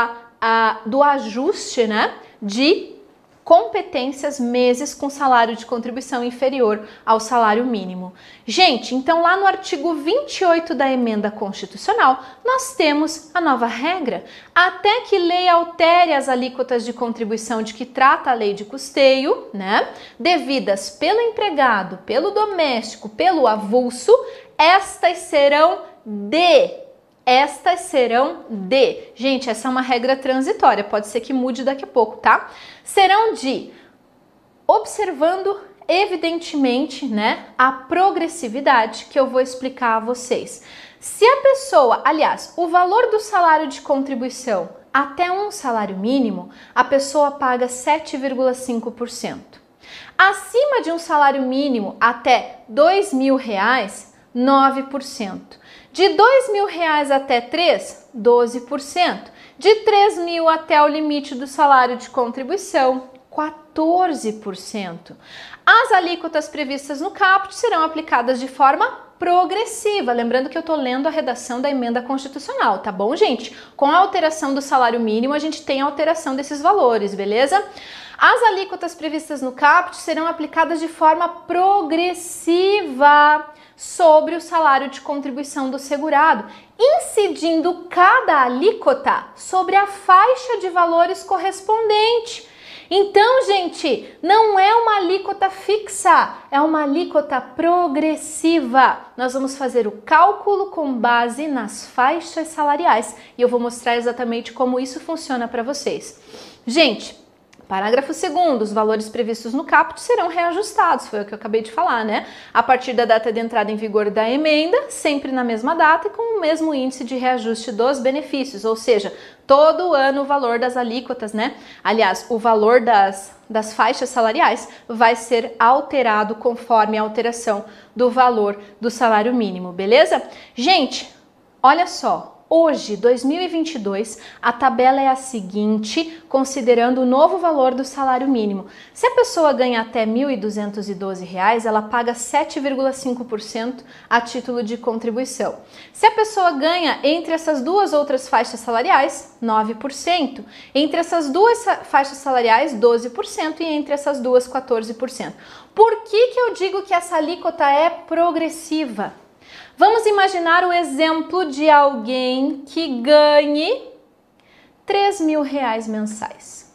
do ajuste, né, de competências meses com salário de contribuição inferior ao salário mínimo. Gente, então lá no artigo 28 da emenda constitucional, nós temos a nova regra. Até que lei altere as alíquotas de contribuição de que trata a lei de custeio, né, devidas pelo empregado, pelo doméstico, pelo avulso, estas serão de. Gente, essa é uma regra transitória, pode ser que mude daqui a pouco, tá? Serão de, observando evidentemente, né, a progressividade que eu vou explicar a vocês. Se a pessoa, aliás, o valor do salário de contribuição até um salário mínimo, a pessoa paga 7,5%. Acima de um salário mínimo até R$2.000, 9%. De R$2.000 até 3, 12%. De 3.000 até o limite do salário de contribuição, 14%. As alíquotas previstas no caput serão aplicadas de forma progressiva. Lembrando que eu estou lendo a redação da emenda constitucional, tá bom, gente? Com a alteração do salário mínimo, a gente tem a alteração desses valores, beleza? As alíquotas previstas no caput serão aplicadas de forma progressiva sobre o salário de contribuição do segurado, incidindo cada alíquota sobre a faixa de valores correspondente. Então, gente, não é uma alíquota fixa, é uma alíquota progressiva. Nós vamos fazer o cálculo com base nas faixas salariais e eu vou mostrar exatamente como isso funciona para vocês. Gente, parágrafo 2º, os valores previstos no caput serão reajustados, foi o que eu acabei de falar, né? A partir da data de entrada em vigor da emenda, sempre na mesma data e com o mesmo índice de reajuste dos benefícios, ou seja, todo ano o valor das alíquotas, né? Aliás, o valor das faixas salariais vai ser alterado conforme a alteração do valor do salário mínimo, beleza? Gente, olha só. Hoje, 2022, a tabela é a seguinte, considerando o novo valor do salário mínimo. Se a pessoa ganha até R$ 1.212, ela paga 7,5% a título de contribuição. Se a pessoa ganha entre essas duas outras faixas salariais, 9%. Entre essas duas faixas salariais, 12%. E entre essas duas, 14%. Por que eu digo que essa alíquota é progressiva? Vamos imaginar o exemplo de alguém que ganhe R$3.000 mensais.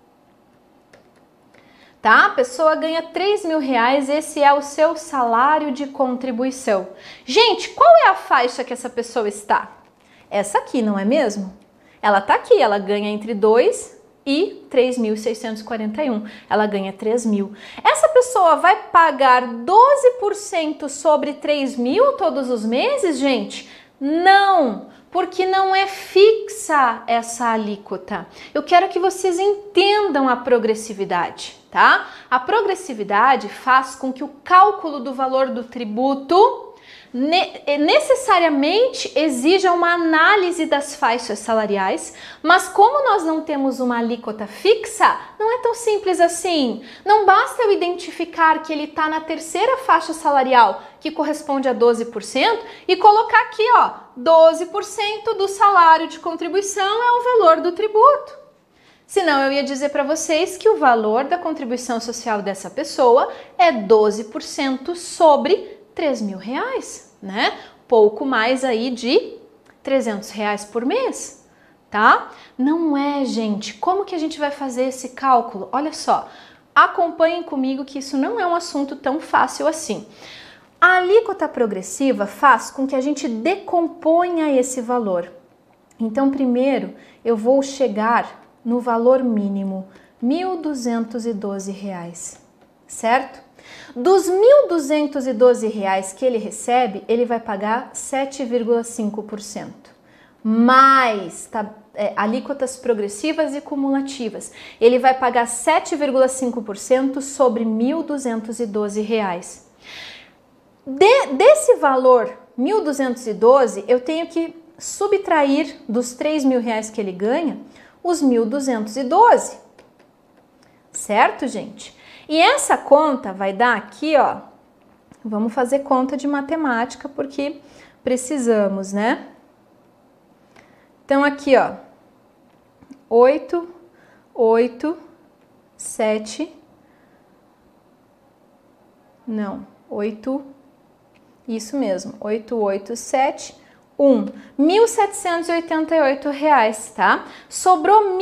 Tá? A pessoa ganha R$3.000, esse é o seu salário de contribuição. Gente, qual é a faixa que essa pessoa está? Essa aqui, não é mesmo? Ela tá aqui, ela ganha entre 2 e 3.641. Ela ganha 3.000. Essa pessoa vai pagar 12% sobre 3.000 todos os meses, gente? Não, porque não é fixa essa alíquota. Eu quero que vocês entendam a progressividade, tá? A progressividade faz com que o cálculo do valor do tributo necessariamente exija uma análise das faixas salariais, mas como nós não temos uma alíquota fixa, não é tão simples assim. Não basta eu identificar que ele está na terceira faixa salarial, que corresponde a 12%, e colocar aqui, ó, 12% do salário de contribuição é o valor do tributo. Senão eu ia dizer para vocês que o valor da contribuição social dessa pessoa é 12% sobre R$3.000, né? Pouco mais aí de R$300 por mês, tá? Não é, gente. Como que a gente vai fazer esse cálculo? Olha só, acompanhem comigo que isso não é um assunto tão fácil assim. A alíquota progressiva faz com que a gente decomponha esse valor. Então, primeiro, eu vou chegar no valor mínimo, R$1.212, certo? Dos R$1.212 que ele recebe, ele vai pagar 7,5%. Mais alíquotas progressivas e cumulativas. Ele vai pagar 7,5% sobre R$1.212. Desse valor, R$1.212, eu tenho que subtrair dos R$3.000 que ele ganha, os 1.212. Certo, gente? E essa conta vai dar aqui, ó, vamos fazer conta de matemática porque precisamos, né? Então aqui, ó, 8, 8, 7, não, 8, isso mesmo, 8, 8, 7, R$1.788, tá? Sobrou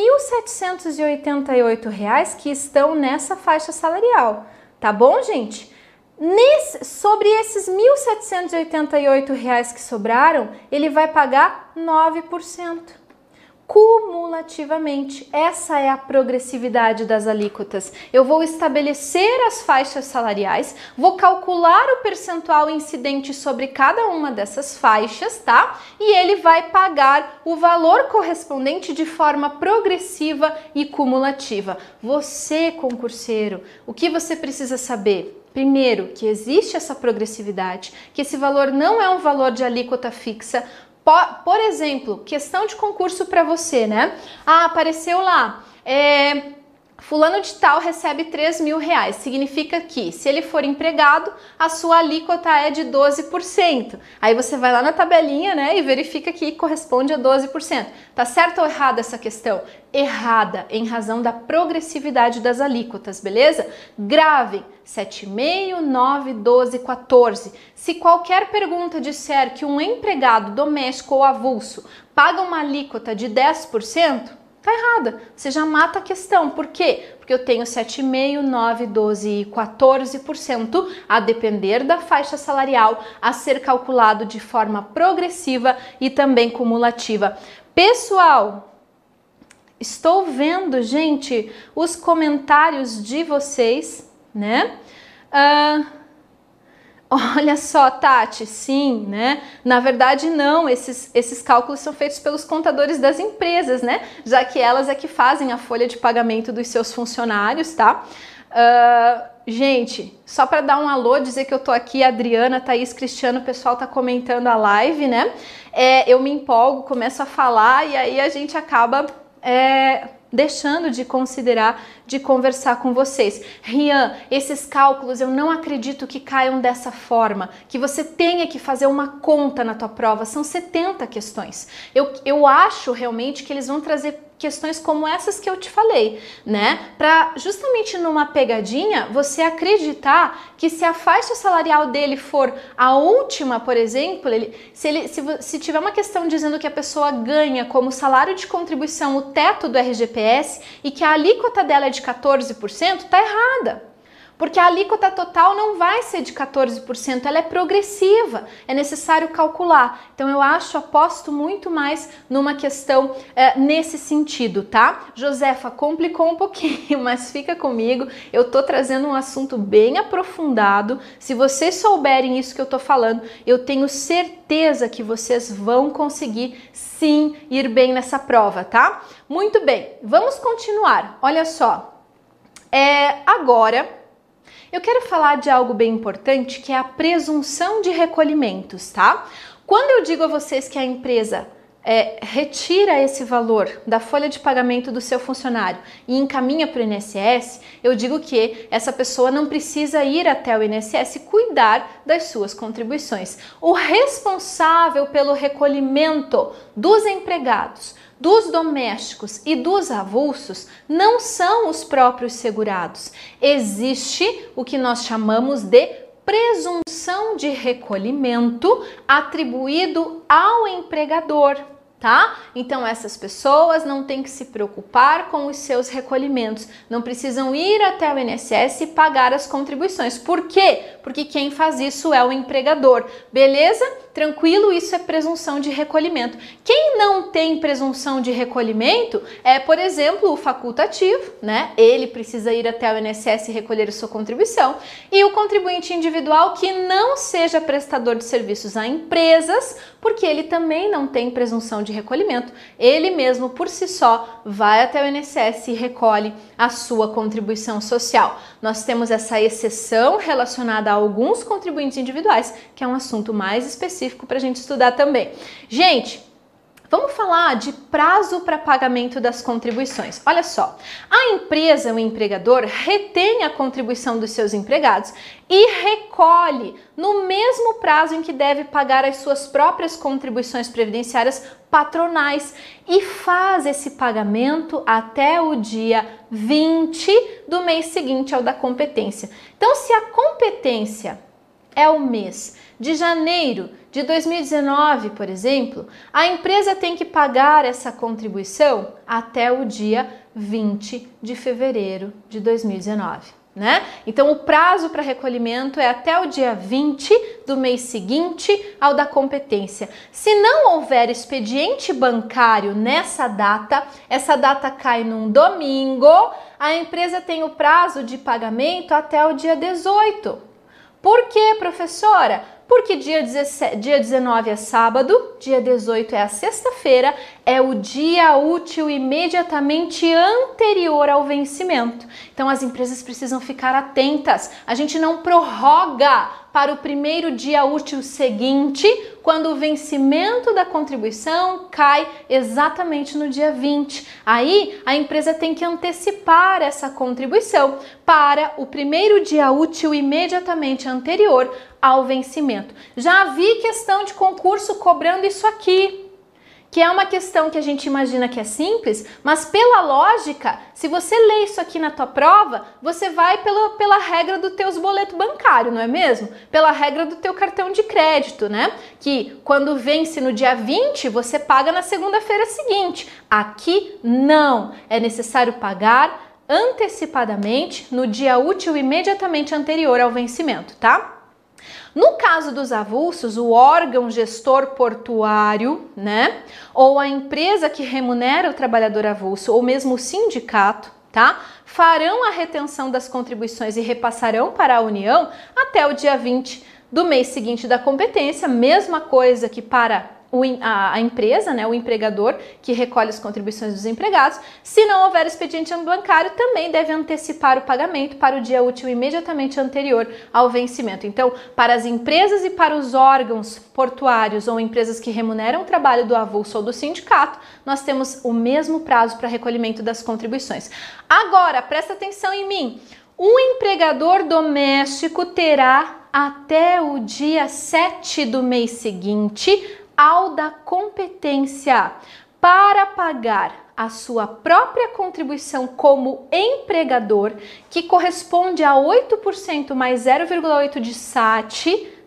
R$1.788 que estão nessa faixa salarial, tá bom, gente? Sobre esses R$1.788 que sobraram, ele vai pagar 9%. Cumulativamente, essa é a progressividade das alíquotas. Eu vou estabelecer as faixas salariais, vou calcular o percentual incidente sobre cada uma dessas faixas, tá? E ele vai pagar o valor correspondente de forma progressiva e cumulativa. Você, concurseiro, o que você precisa saber? Primeiro, que existe essa progressividade, que esse valor não é um valor de alíquota fixa. Por exemplo, questão de concurso para você, né? Ah, apareceu lá, fulano de tal recebe R$3.000. Significa que, se ele for empregado, a sua alíquota é de 12%. Aí você vai lá na tabelinha, né, e verifica que corresponde a 12%. Tá certo ou errada essa questão? Errada, em razão da progressividade das alíquotas, beleza? Gravem 7,5, 9, 12, 14. Se qualquer pergunta disser que um empregado doméstico ou avulso paga uma alíquota de 10%, tá errada. Você já mata a questão. Por quê? Porque eu tenho 7,5, 9, 12 e 14% a depender da faixa salarial a ser calculado de forma progressiva e também cumulativa. Pessoal, estou vendo, gente, os comentários de vocês, né? Olha só, Tati, sim, né? Na verdade, não, esses cálculos são feitos pelos contadores das empresas, né? Já que elas é que fazem a folha de pagamento dos seus funcionários, tá? Gente, só para dar um alô, dizer que eu tô aqui, Adriana, Thaís, Cristiano, o pessoal tá comentando a live, né? Eu me empolgo, começo a falar e aí a gente acaba deixando de considerar, de conversar com vocês. Rian, esses cálculos eu não acredito que caiam dessa forma, que você tenha que fazer uma conta na tua prova, são 70 questões. Eu acho realmente que eles vão trazer questões como essas que eu te falei, né? Para justamente numa pegadinha, você acreditar que se a faixa salarial dele for a última, por exemplo, se tiver uma questão dizendo que a pessoa ganha como salário de contribuição o teto do RGPS e que a alíquota dela é de 14%, tá errada. Porque a alíquota total não vai ser de 14%, ela é progressiva, é necessário calcular. Então eu aposto muito mais numa questão nesse sentido, tá? Josefa, complicou um pouquinho, mas fica comigo, eu tô trazendo um assunto bem aprofundado. Se vocês souberem isso que eu tô falando, eu tenho certeza que vocês vão conseguir sim ir bem nessa prova, tá? Muito bem, vamos continuar. Olha só, agora eu quero falar de algo bem importante, que é a presunção de recolhimentos, tá? Quando eu digo a vocês que a empresa retira esse valor da folha de pagamento do seu funcionário e encaminha para o INSS, eu digo que essa pessoa não precisa ir até o INSS cuidar das suas contribuições. O responsável pelo recolhimento dos empregados, dos domésticos e dos avulsos não são os próprios segurados. Existe o que nós chamamos de presunção de recolhimento atribuído ao empregador, tá? Então essas pessoas não têm que se preocupar com os seus recolhimentos, não precisam ir até o INSS e pagar as contribuições. Por quê? Porque quem faz isso é o empregador, beleza? Tranquilo, isso é presunção de recolhimento. Quem não tem presunção de recolhimento é, por exemplo, o facultativo, né? Ele precisa ir até o INSS e recolher a sua contribuição. E o contribuinte individual que não seja prestador de serviços a empresas, porque ele também não tem presunção de recolhimento. Ele mesmo, por si só, vai até o INSS e recolhe a sua contribuição social. Nós temos essa exceção relacionada a alguns contribuintes individuais, que é um assunto mais específico para a gente estudar também. Gente, vamos falar de prazo para pagamento das contribuições. Olha só, a empresa, o empregador, retém a contribuição dos seus empregados e recolhe no mesmo prazo em que deve pagar as suas próprias contribuições previdenciárias patronais e faz esse pagamento até o dia 20 do mês seguinte ao da competência. Então, se a competência é o mês de janeiro de 2019, por exemplo, a empresa tem que pagar essa contribuição até o dia 20 de fevereiro de 2019. Né? Então o prazo para recolhimento é até o dia 20 do mês seguinte ao da competência. Se não houver expediente bancário nessa data, essa data cai num domingo, a empresa tem o prazo de pagamento até o dia 18. Por quê, professora? Porque dia 19 é sábado, dia 18 é a sexta-feira, é o dia útil imediatamente anterior ao vencimento. Então as empresas precisam ficar atentas. A gente não prorroga para o primeiro dia útil seguinte, quando o vencimento da contribuição cai exatamente no dia 20. Aí a empresa tem que antecipar essa contribuição para o primeiro dia útil imediatamente anterior ao vencimento. Já vi questão de concurso cobrando isso aqui, que é uma questão que a gente imagina que é simples, mas pela lógica, se você lê isso aqui na tua prova, você vai pela regra do teus boleto bancário, não é mesmo? Pela regra do teu cartão de crédito, né? Que quando vence no dia 20, você paga na segunda-feira seguinte. Aqui não, é necessário pagar antecipadamente no dia útil imediatamente anterior ao vencimento, tá? No caso dos avulsos, o órgão gestor portuário, né, ou a empresa que remunera o trabalhador avulso, ou mesmo o sindicato, tá, farão a retenção das contribuições e repassarão para a União até o dia 20 do mês seguinte da competência, mesma coisa que para a empresa, né, o empregador que recolhe as contribuições dos empregados. Se não houver expediente bancário, também deve antecipar o pagamento para o dia útil imediatamente anterior ao vencimento. Então, para as empresas e para os órgãos portuários ou empresas que remuneram o trabalho do avulso ou do sindicato, nós temos o mesmo prazo para recolhimento das contribuições. Agora, presta atenção em mim. O empregador doméstico terá até o dia 7 do mês seguinte ao da competência para pagar a sua própria contribuição como empregador, que corresponde a 8% mais 0,8 de SAT,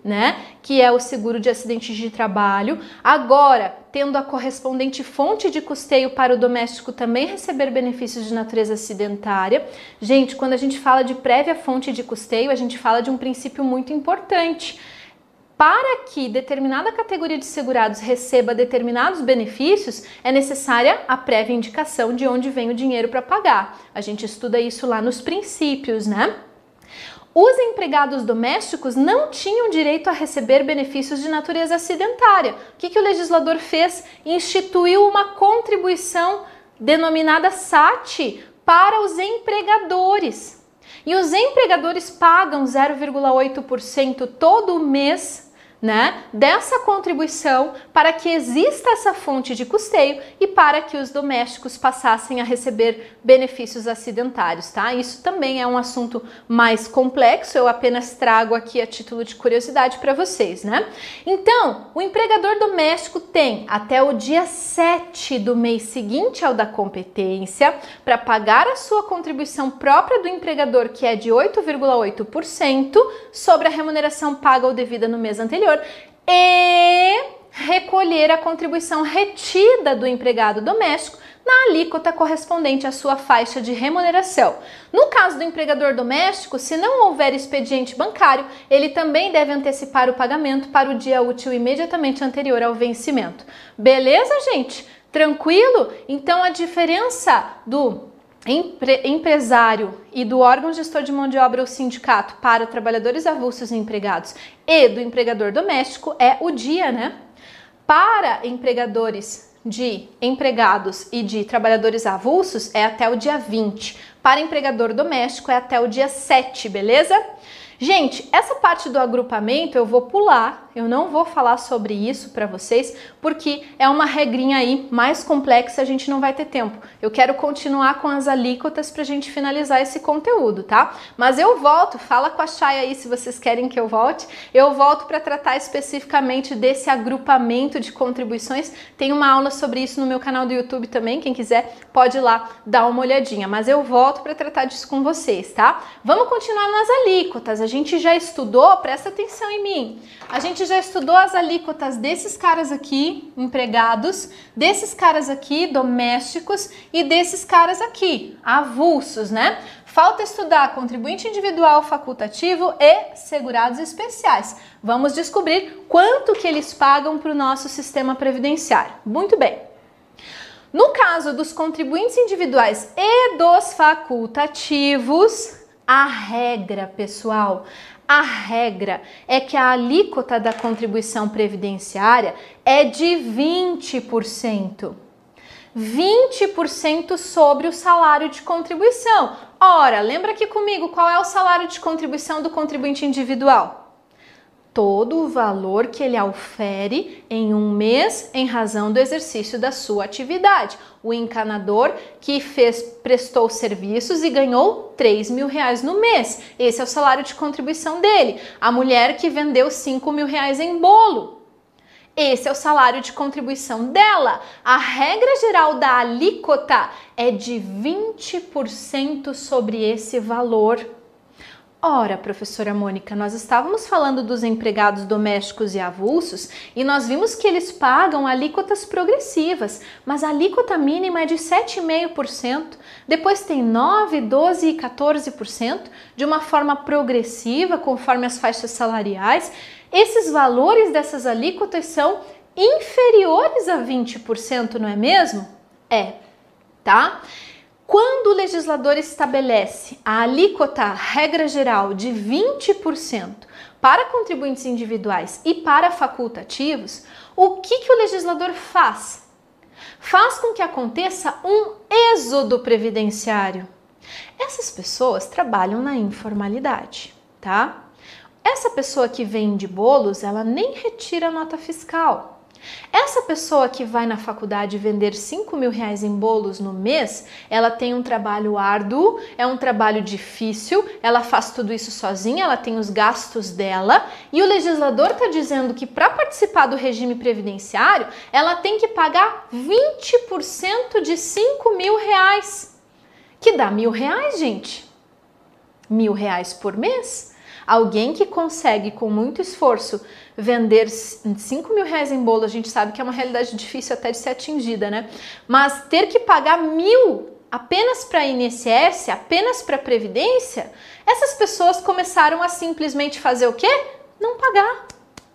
né? Que é o seguro de acidente de trabalho. Agora, tendo a correspondente fonte de custeio para o doméstico também receber benefícios de natureza acidentária. Gente, quando a gente fala de prévia fonte de custeio, a gente fala de um princípio muito importante. Para que determinada categoria de segurados receba determinados benefícios, é necessária a prévia indicação de onde vem o dinheiro para pagar. A gente estuda isso lá nos princípios, né? Os empregados domésticos não tinham direito a receber benefícios de natureza acidentária. O que o legislador fez? Instituiu uma contribuição denominada SAT para os empregadores. E os empregadores pagam 0,8% todo mês, né, dessa contribuição para que exista essa fonte de custeio e para que os domésticos passassem a receber benefícios acidentários, tá? Isso também é um assunto mais complexo, eu apenas trago aqui a título de curiosidade para vocês, né? Então, o empregador doméstico tem até o dia 7 do mês seguinte ao da competência para pagar a sua contribuição própria do empregador, que é de 8,8% sobre a remuneração paga ou devida no mês anterior, e recolher a contribuição retida do empregado doméstico na alíquota correspondente à sua faixa de remuneração. No caso do empregador doméstico, se não houver expediente bancário, ele também deve antecipar o pagamento para o dia útil imediatamente anterior ao vencimento. Beleza, gente? Tranquilo? Então a diferença do empresário e do órgão gestor de mão de obra ou sindicato para trabalhadores avulsos e empregados e do empregador doméstico é o dia, né? Para empregadores de empregados e de trabalhadores avulsos é até o dia 20. Para empregador doméstico é até o dia 7, beleza? Gente, essa parte do agrupamento eu vou pular, eu não vou falar sobre isso para vocês, porque é uma regrinha aí mais complexa, a gente não vai ter tempo. Eu quero continuar com as alíquotas pra gente finalizar esse conteúdo, tá? Mas eu volto, fala com a Chay aí se vocês querem que eu volte. Eu volto para tratar especificamente desse agrupamento de contribuições. Tem uma aula sobre isso no meu canal do YouTube também, quem quiser pode ir lá dar uma olhadinha. Mas eu volto para tratar disso com vocês, tá? Vamos continuar nas alíquotas. A gente já estudou, presta atenção em mim, a gente já estudou as alíquotas desses caras aqui, empregados, desses caras aqui, domésticos, e desses caras aqui, avulsos, né? Falta estudar contribuinte individual, facultativo e segurados especiais. Vamos descobrir quanto que eles pagam para o nosso sistema previdenciário. Muito bem. No caso dos contribuintes individuais e dos facultativos, a regra, pessoal, a regra é que a alíquota da contribuição previdenciária é de 20%. 20% sobre o salário de contribuição. Ora, lembra aqui comigo qual é o salário de contribuição do contribuinte individual? Todo o valor que ele aufere em um mês em razão do exercício da sua atividade. O encanador que prestou serviços e ganhou R$3.000 no mês. Esse é o salário de contribuição dele. A mulher que vendeu R$5.000 em bolo. Esse é o salário de contribuição dela. A regra geral da alíquota é de 20% sobre esse valor. Ora, professora Mônica, nós estávamos falando dos empregados domésticos e avulsos e nós vimos que eles pagam alíquotas progressivas, mas a alíquota mínima é de 7,5%, depois tem 9%, 12% e 14%, de uma forma progressiva, conforme as faixas salariais. Esses valores dessas alíquotas são inferiores a 20%, não é mesmo? É, tá? Quando o legislador estabelece a alíquota, regra geral, de 20% para contribuintes individuais e para facultativos, o que o legislador faz? Faz com que aconteça um êxodo previdenciário. Essas pessoas trabalham na informalidade, tá? Essa pessoa que vende bolos, ela nem retira a nota fiscal. Essa pessoa que vai na faculdade vender R$5.000 em bolos no mês, ela tem um trabalho árduo, é um trabalho difícil, ela faz tudo isso sozinha, ela tem os gastos dela e o legislador está dizendo que para participar do regime previdenciário, ela tem que pagar 20% de R$5.000, que dá R$1.000, gente. R$1.000 por mês? Alguém que consegue, com muito esforço, vender 5 mil reais em bolo, a gente sabe que é uma realidade difícil até de ser atingida, né? Mas ter que pagar 1.000 apenas para INSS, apenas para Previdência, essas pessoas começaram a simplesmente fazer o quê? Não pagar.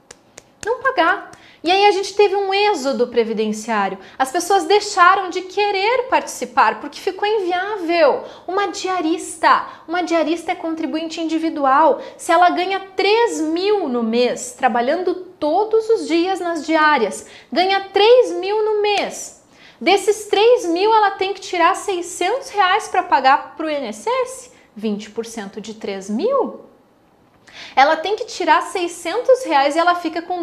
Não pagar. E aí a gente teve um êxodo previdenciário. As pessoas deixaram de querer participar porque ficou inviável. Uma diarista é contribuinte individual. Se ela ganha 3.000 no mês, trabalhando todos os dias nas diárias, ganha 3.000 no mês. Desses 3.000 ela tem que tirar 600 reais para pagar para o INSS, 20% de 3.000. Ela tem que tirar 600 reais e ela fica com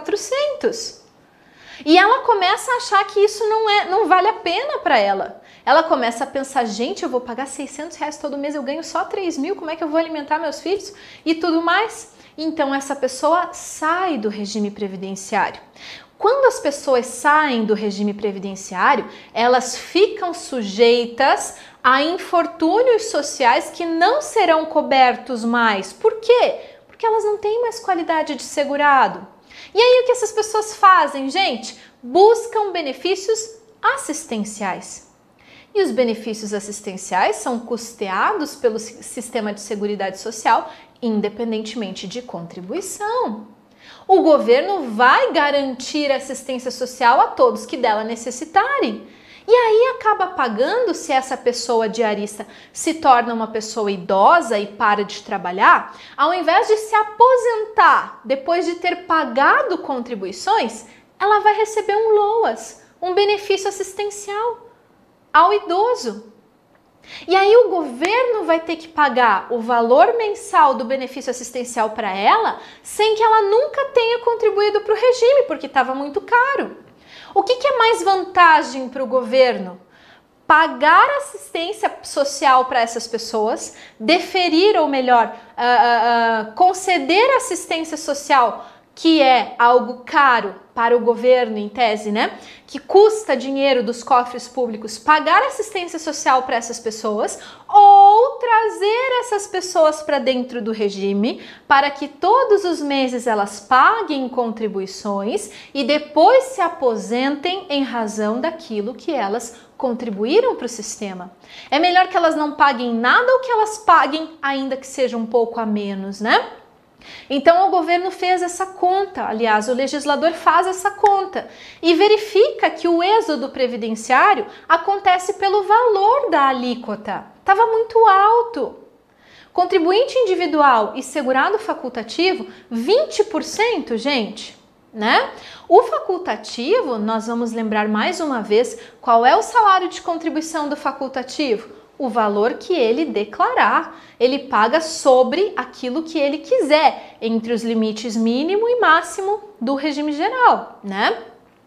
2.400. E ela começa a achar que isso não vale a pena para ela. Ela começa a pensar, gente, eu vou pagar 600 reais todo mês, eu ganho só 3.000, como é que eu vou alimentar meus filhos? E tudo mais. Então essa pessoa sai do regime previdenciário. Quando as pessoas saem do regime previdenciário, elas ficam sujeitas a infortúnios sociais que não serão cobertos mais. Por quê? Porque elas não têm mais qualidade de segurado. E aí o que essas pessoas fazem, gente? Buscam benefícios assistenciais. E os benefícios assistenciais são custeados pelo sistema de seguridade social, independentemente de contribuição. O governo vai garantir assistência social a todos que dela necessitarem. E aí acaba pagando se essa pessoa diarista se torna uma pessoa idosa e para de trabalhar, ao invés de se aposentar depois de ter pagado contribuições, ela vai receber um LOAS, um benefício assistencial ao idoso. E aí o governo vai ter que pagar o valor mensal do benefício assistencial para ela, sem que ela nunca tenha contribuído para o regime, porque estava muito caro. O que é mais vantagem para o governo? Pagar assistência social para essas pessoas, deferir, ou melhor, conceder assistência social, que é algo caro para o governo, em tese, né? Que custa dinheiro dos cofres públicos, pagar assistência social para essas pessoas, ou trazer essas pessoas para dentro do regime para que todos os meses elas paguem contribuições e depois se aposentem em razão daquilo que elas contribuíram para o sistema. É melhor que elas não paguem nada ou que elas paguem ainda que seja um pouco a menos, né? Então o governo fez essa conta, aliás, o legislador faz essa conta e verifica que o êxodo previdenciário acontece pelo valor da alíquota. Estava muito alto. Contribuinte individual e segurado facultativo, 20%, gente, né? O facultativo, nós vamos lembrar mais uma vez qual é o salário de contribuição do facultativo. O valor que ele declarar, ele paga sobre aquilo que ele quiser, entre os limites mínimo e máximo do regime geral, né?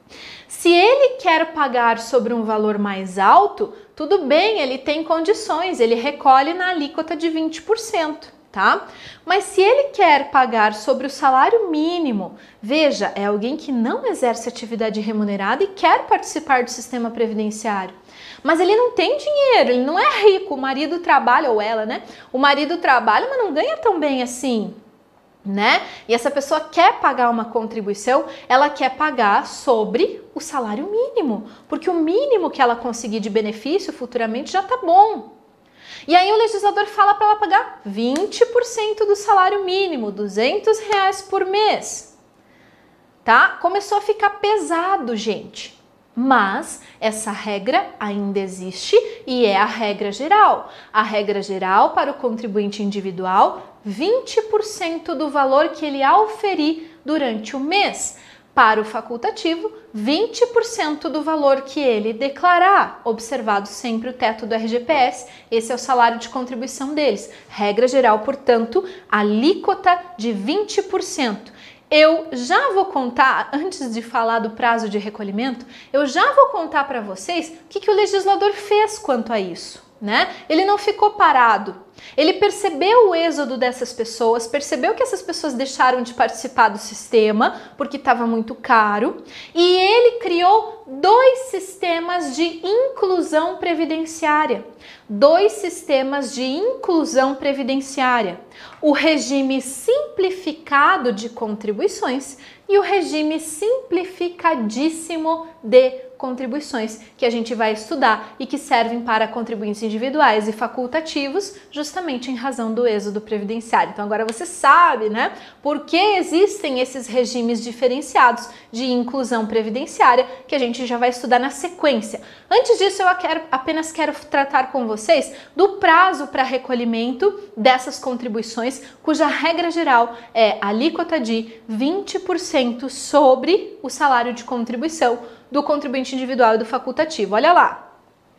Se ele quer pagar sobre um valor mais alto, tudo bem, ele tem condições, ele recolhe na alíquota de 20%, tá? Mas se ele quer pagar sobre o salário mínimo, veja, é alguém que não exerce atividade remunerada e quer participar do sistema previdenciário. Mas ele não tem dinheiro, ele não é rico, o marido trabalha, ou ela, né? O marido trabalha, mas não ganha tão bem assim, né? E essa pessoa quer pagar uma contribuição, ela quer pagar sobre o salário mínimo, porque o mínimo que ela conseguir de benefício futuramente já tá bom. E aí o legislador fala para ela pagar 20% do salário mínimo, R$200 por mês, tá? Começou a ficar pesado, gente. Mas essa regra ainda existe e é a regra geral. A regra geral para o contribuinte individual, 20% do valor que ele auferir durante o mês. Para o facultativo, 20% do valor que ele declarar, observado sempre o teto do RGPS, esse é o salário de contribuição deles. Regra geral, portanto, alíquota de 20%. Eu já vou contar, antes de falar do prazo de recolhimento, eu já vou contar para vocês o que o legislador fez quanto a isso, né? Ele não ficou parado. Ele percebeu o êxodo dessas pessoas, percebeu que essas pessoas deixaram de participar do sistema porque estava muito caro, e ele criou 2 sistemas de inclusão previdenciária. 2 sistemas de inclusão previdenciária. O regime simplificado de contribuições e o regime simplificadíssimo de contribuições, que a gente vai estudar e que servem para contribuintes individuais e facultativos, justamente em razão do êxodo previdenciário. Então agora você sabe, né, por que existem esses regimes diferenciados de inclusão previdenciária, que a gente já vai estudar na sequência. Antes disso, eu apenas quero tratar com vocês do prazo para recolhimento dessas contribuições, cuja regra geral é alíquota de 20% sobre o salário de contribuição do contribuinte individual e do facultativo. Olha lá.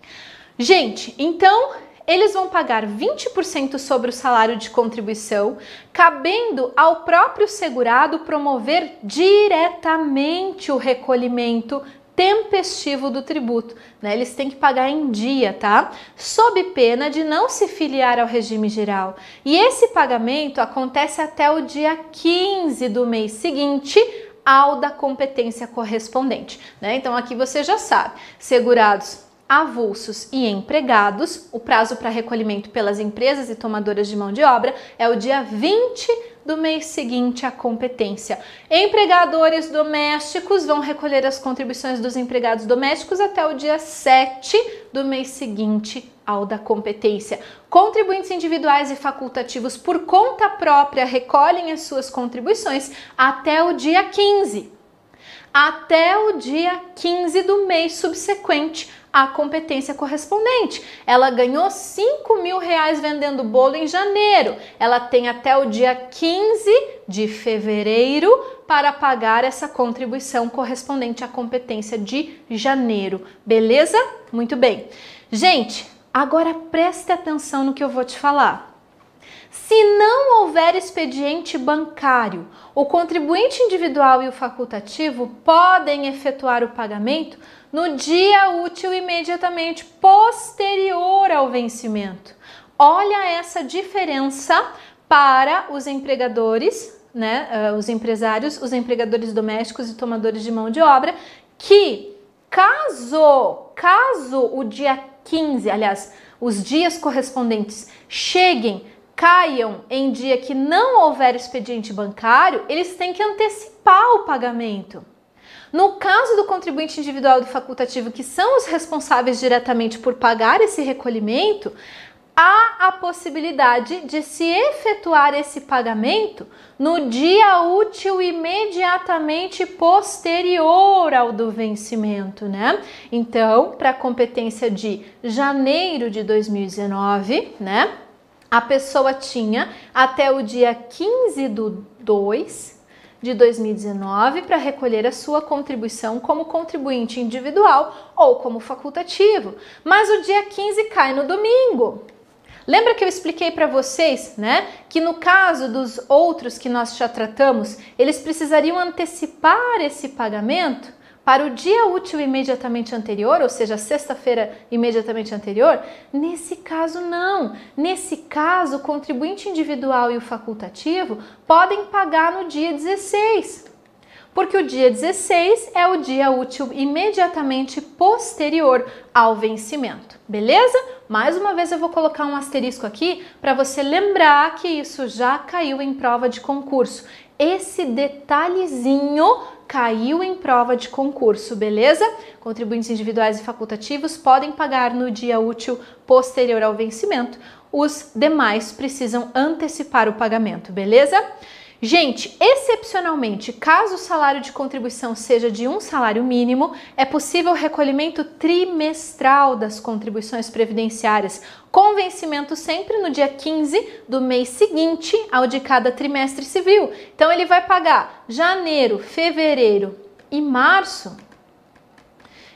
Gente, então eles vão pagar 20% sobre o salário de contribuição, cabendo ao próprio segurado promover diretamente o recolhimento tempestivo do tributo, né? Eles têm que pagar em dia, tá? Sob pena de não se filiar ao regime geral. E esse pagamento acontece até o dia 15 do mês seguinte ao da competência correspondente, né? Então aqui você já sabe, segurados avulsos e empregados, o prazo para recolhimento pelas empresas e tomadoras de mão de obra é o dia 20 do mês seguinte à competência. Empregadores domésticos vão recolher as contribuições dos empregados domésticos até o dia 7 do mês seguinte ao da competência. Contribuintes individuais e facultativos por conta própria recolhem as suas contribuições até o dia 15. Até o dia 15 do mês subsequente à competência correspondente. Ela ganhou R$5.000 vendendo bolo em janeiro. Ela tem até o dia 15 de fevereiro para pagar essa contribuição correspondente à competência de janeiro. Beleza? Muito bem. Gente, agora preste atenção no que eu vou te falar. Se não houver expediente bancário, o contribuinte individual e o facultativo podem efetuar o pagamento no dia útil imediatamente posterior ao vencimento. Olha essa diferença para os empregadores, né, os empresários, os empregadores domésticos e tomadores de mão de obra, que caso o dia 15, aliás, os dias correspondentes caiam em dia que não houver expediente bancário, eles têm que antecipar o pagamento. No caso do contribuinte individual e do facultativo, que são os responsáveis diretamente por pagar esse recolhimento, há a possibilidade de se efetuar esse pagamento no dia útil imediatamente posterior ao do vencimento, né? Então, para a competência de janeiro de 2019, né? A pessoa tinha até o dia 15/2 de 2019 para recolher a sua contribuição como contribuinte individual ou como facultativo. Mas o dia 15 cai no domingo. Lembra que eu expliquei para vocês, né, que no caso dos outros que nós já tratamos, eles precisariam antecipar esse pagamento para o dia útil imediatamente anterior, ou seja, sexta-feira imediatamente anterior? Nesse caso, não. Nesse caso, o contribuinte individual e o facultativo podem pagar no dia 16, porque o dia 16 é o dia útil imediatamente posterior ao vencimento, beleza? Mais uma vez eu vou colocar um asterisco aqui para você lembrar que isso já caiu em prova de concurso. Esse detalhezinho caiu em prova de concurso, beleza? Contribuintes individuais e facultativos podem pagar no dia útil posterior ao vencimento. Os demais precisam antecipar o pagamento, beleza? Gente, excepcionalmente, caso o salário de contribuição seja de um salário mínimo, é possível o recolhimento trimestral das contribuições previdenciárias, com vencimento sempre no dia 15 do mês seguinte ao de cada trimestre civil. Então, ele vai pagar janeiro, fevereiro e março,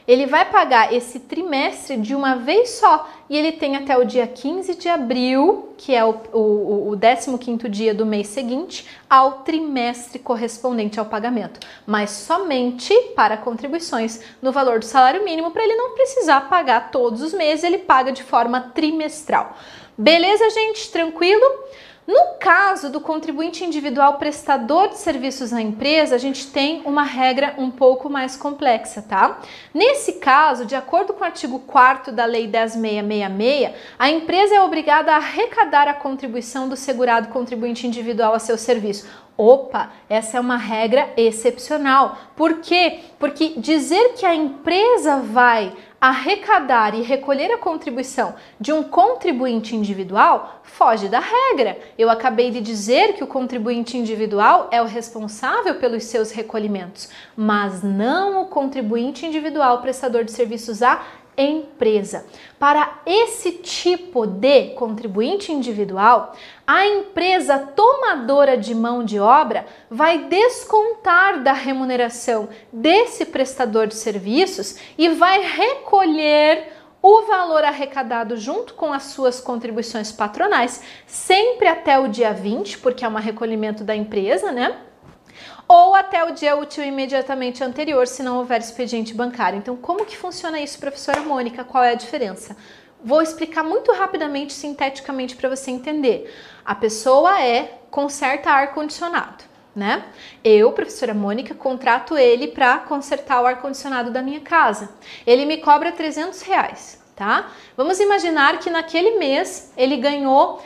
ele vai pagar esse trimestre de uma vez só e ele tem até o dia 15 de abril, que é o 15º dia do mês seguinte, ao trimestre correspondente ao pagamento, mas somente para contribuições no valor do salário mínimo, para ele não precisar pagar todos os meses, ele paga de forma trimestral. Beleza, gente? Tranquilo? No caso do contribuinte individual prestador de serviços na empresa, a gente tem uma regra um pouco mais complexa, tá? Nesse caso, de acordo com o artigo 4º da Lei 10.666, a empresa é obrigada a arrecadar a contribuição do segurado contribuinte individual a seu serviço. Opa, essa é uma regra excepcional. Por quê? Porque dizer que a empresa vai arrecadar e recolher a contribuição de um contribuinte individual foge da regra. Eu acabei de dizer que o contribuinte individual é o responsável pelos seus recolhimentos, mas não o contribuinte individual prestador de serviços à empresa. Para esse tipo de contribuinte individual, a empresa tomadora de mão de obra vai descontar da remuneração desse prestador de serviços e vai recolher o valor arrecadado junto com as suas contribuições patronais, sempre até o dia 20, porque é um recolhimento da empresa, né? Ou até o dia útil imediatamente anterior, se não houver expediente bancário. Então, como que funciona isso, professora Mônica? Qual é a diferença? Vou explicar muito rapidamente, sinteticamente, para você entender. A pessoa conserta ar-condicionado, né? Eu, professora Mônica, contrato ele para consertar o ar-condicionado da minha casa. Ele me cobra R$300, tá? Vamos imaginar que naquele mês ele ganhou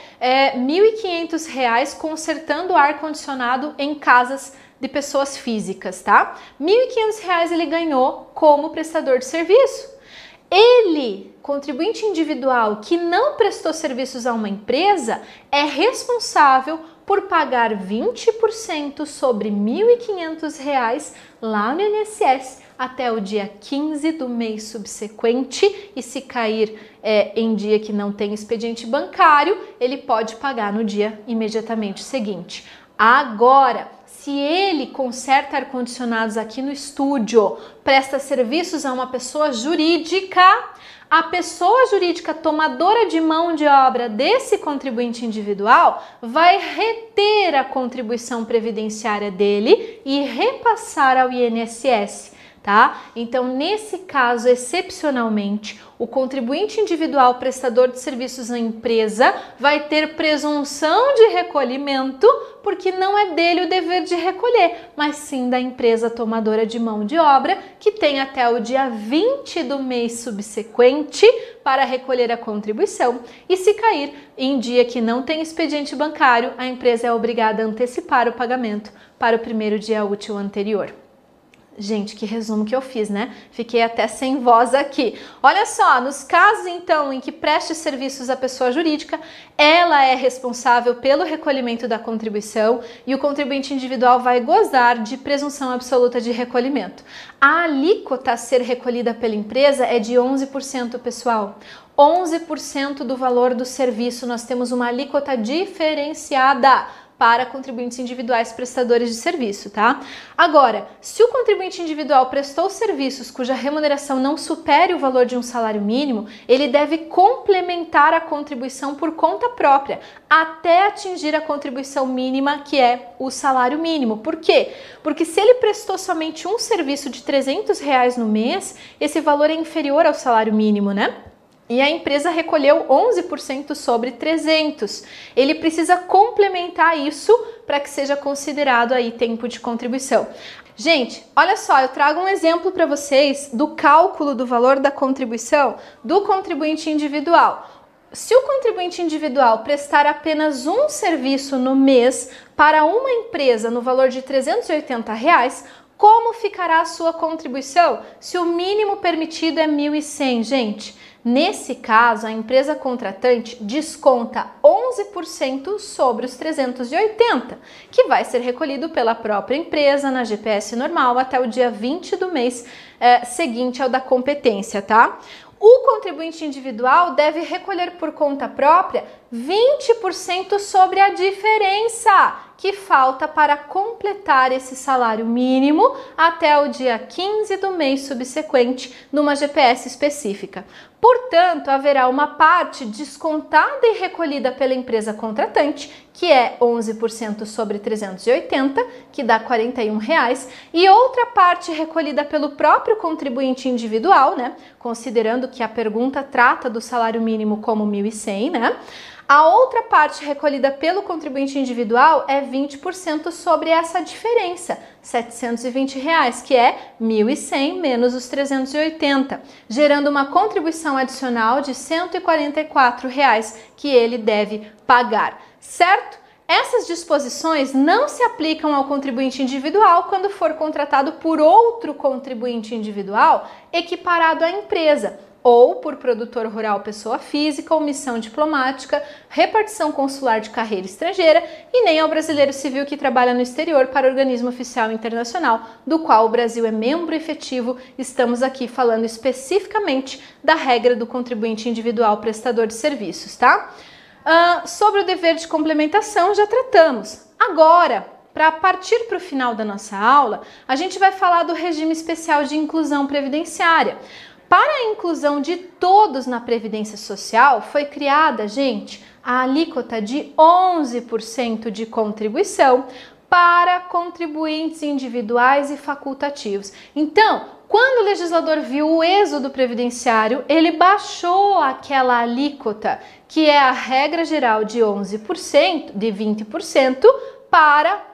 R$1.500 consertando o ar-condicionado em casas de pessoas físicas, tá? R$1.500 ele ganhou como prestador de serviço. Ele, contribuinte individual que não prestou serviços a uma empresa, é responsável por pagar 20% sobre R$1.500 lá no INSS até o dia 15 do mês subsequente, e se cair em dia que não tem expediente bancário, ele pode pagar no dia imediatamente seguinte. Agora, se ele conserta ar-condicionados aqui no estúdio, presta serviços a uma pessoa jurídica, a pessoa jurídica tomadora de mão de obra desse contribuinte individual vai reter a contribuição previdenciária dele e repassar ao INSS, tá? Então, nesse caso, excepcionalmente, o contribuinte individual prestador de serviços na empresa vai ter presunção de recolhimento, porque não é dele o dever de recolher, mas sim da empresa tomadora de mão de obra, que tem até o dia 20 do mês subsequente para recolher a contribuição. E se cair em dia que não tem expediente bancário, a empresa é obrigada a antecipar o pagamento para o primeiro dia útil anterior. Gente, que resumo que eu fiz, né? Fiquei até sem voz aqui. Olha só, nos casos então em que preste serviços à pessoa jurídica, ela é responsável pelo recolhimento da contribuição e o contribuinte individual vai gozar de presunção absoluta de recolhimento. A alíquota a ser recolhida pela empresa é de 11%, pessoal. 11% do valor do serviço. Nós temos uma alíquota diferenciada para contribuintes individuais prestadores de serviço, tá? Agora, se o contribuinte individual prestou serviços cuja remuneração não supere o valor de um salário mínimo, ele deve complementar a contribuição por conta própria, até atingir a contribuição mínima, que é o salário mínimo. Por quê? Porque se ele prestou somente um serviço de R$300 no mês, esse valor é inferior ao salário mínimo, né? E a empresa recolheu 11% sobre 300. Ele precisa complementar isso para que seja considerado aí tempo de contribuição. Gente, olha só, eu trago um exemplo para vocês do cálculo do valor da contribuição do contribuinte individual. Se o contribuinte individual prestar apenas um serviço no mês para uma empresa no valor de R$380, como ficará a sua contribuição se o mínimo permitido é 1.100, gente? Nesse caso, a empresa contratante desconta 11% sobre os 380, que vai ser recolhido pela própria empresa na GPS normal até o dia 20 do mês seguinte ao da competência, tá? O contribuinte individual deve recolher por conta própria 20% sobre a diferença que falta para completar esse salário mínimo até o dia 15 do mês subsequente numa GPS específica. Portanto, haverá uma parte descontada e recolhida pela empresa contratante, que é 11% sobre 380, que dá R$ 41, e outra parte recolhida pelo próprio contribuinte individual, né? Considerando que a pergunta trata do salário mínimo como 1.100, né? A outra parte recolhida pelo contribuinte individual é 20% sobre essa diferença, R$ 720, que é 1.100 menos os 380, gerando uma contribuição adicional de R$ 144 que ele deve pagar, certo? Essas disposições não se aplicam ao contribuinte individual quando for contratado por outro contribuinte individual equiparado à empresa, ou por produtor rural pessoa física ou missão diplomática, repartição consular de carreira estrangeira e nem ao brasileiro civil que trabalha no exterior para organismo oficial internacional, do qual o Brasil é membro efetivo. Estamos aqui falando especificamente da regra do contribuinte individual prestador de serviços, tá? Sobre o dever de complementação já tratamos. Agora, para partir para o final da nossa aula, a gente vai falar do regime especial de inclusão previdenciária. Para a inclusão de todos na Previdência Social, foi criada, gente, a alíquota de 11% de contribuição para contribuintes individuais e facultativos. Então, quando o legislador viu o êxodo previdenciário, ele baixou aquela alíquota, que é a regra geral de 11%, de 20%, para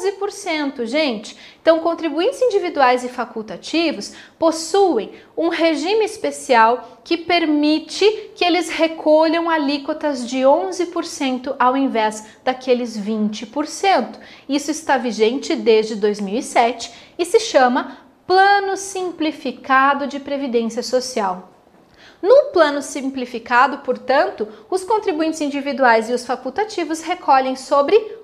11%, gente. Então, contribuintes individuais e facultativos possuem um regime especial que permite que eles recolham alíquotas de 11% ao invés daqueles 20%. Isso está vigente desde 2007 e se chama Plano Simplificado de Previdência Social. No plano simplificado, portanto, os contribuintes individuais e os facultativos recolhem sobre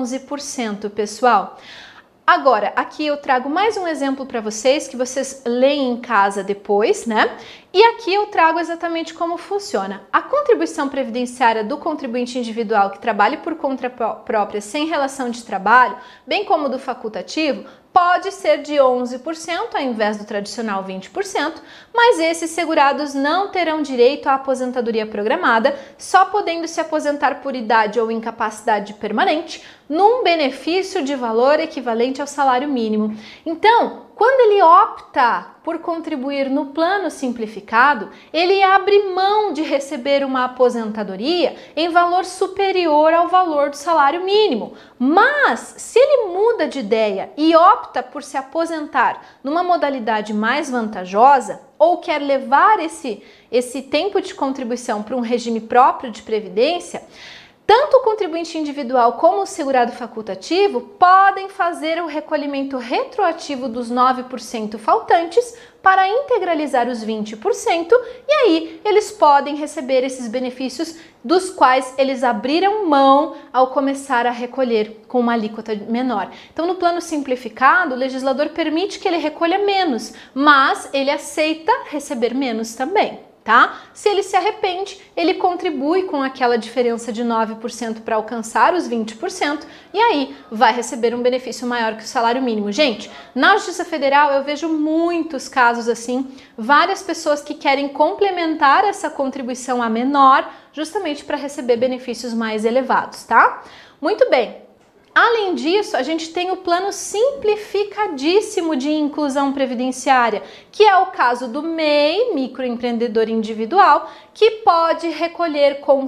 11%, pessoal. Agora, aqui eu trago mais um exemplo para vocês, que vocês leem em casa depois, né? E aqui eu trago exatamente como funciona. A contribuição previdenciária do contribuinte individual que trabalhe por conta própria sem relação de trabalho, bem como do facultativo, pode ser de 11% ao invés do tradicional 20%, mas esses segurados não terão direito à aposentadoria programada, só podendo se aposentar por idade ou incapacidade permanente, num benefício de valor equivalente ao salário mínimo. Então, quando ele opta por contribuir no plano simplificado, ele abre mão de receber uma aposentadoria em valor superior ao valor do salário mínimo. Mas, se ele muda de ideia e opta por se aposentar numa modalidade mais vantajosa, ou quer levar esse tempo de contribuição para um regime próprio de previdência, tanto o contribuinte individual como o segurado facultativo podem fazer o recolhimento retroativo dos 9% faltantes para integralizar os 20%, e aí eles podem receber esses benefícios dos quais eles abriram mão ao começar a recolher com uma alíquota menor. Então, no plano simplificado, o legislador permite que ele recolha menos, mas ele aceita receber menos também. Tá? Se ele se arrepende, ele contribui com aquela diferença de 9% para alcançar os 20% e aí vai receber um benefício maior que o salário mínimo. Gente, na Justiça Federal eu vejo muitos casos assim, várias pessoas que querem complementar essa contribuição a menor justamente para receber benefícios mais elevados, tá? Muito bem. Além disso, a gente tem o plano simplificadíssimo de inclusão previdenciária, que é o caso do MEI, microempreendedor individual, que pode recolher com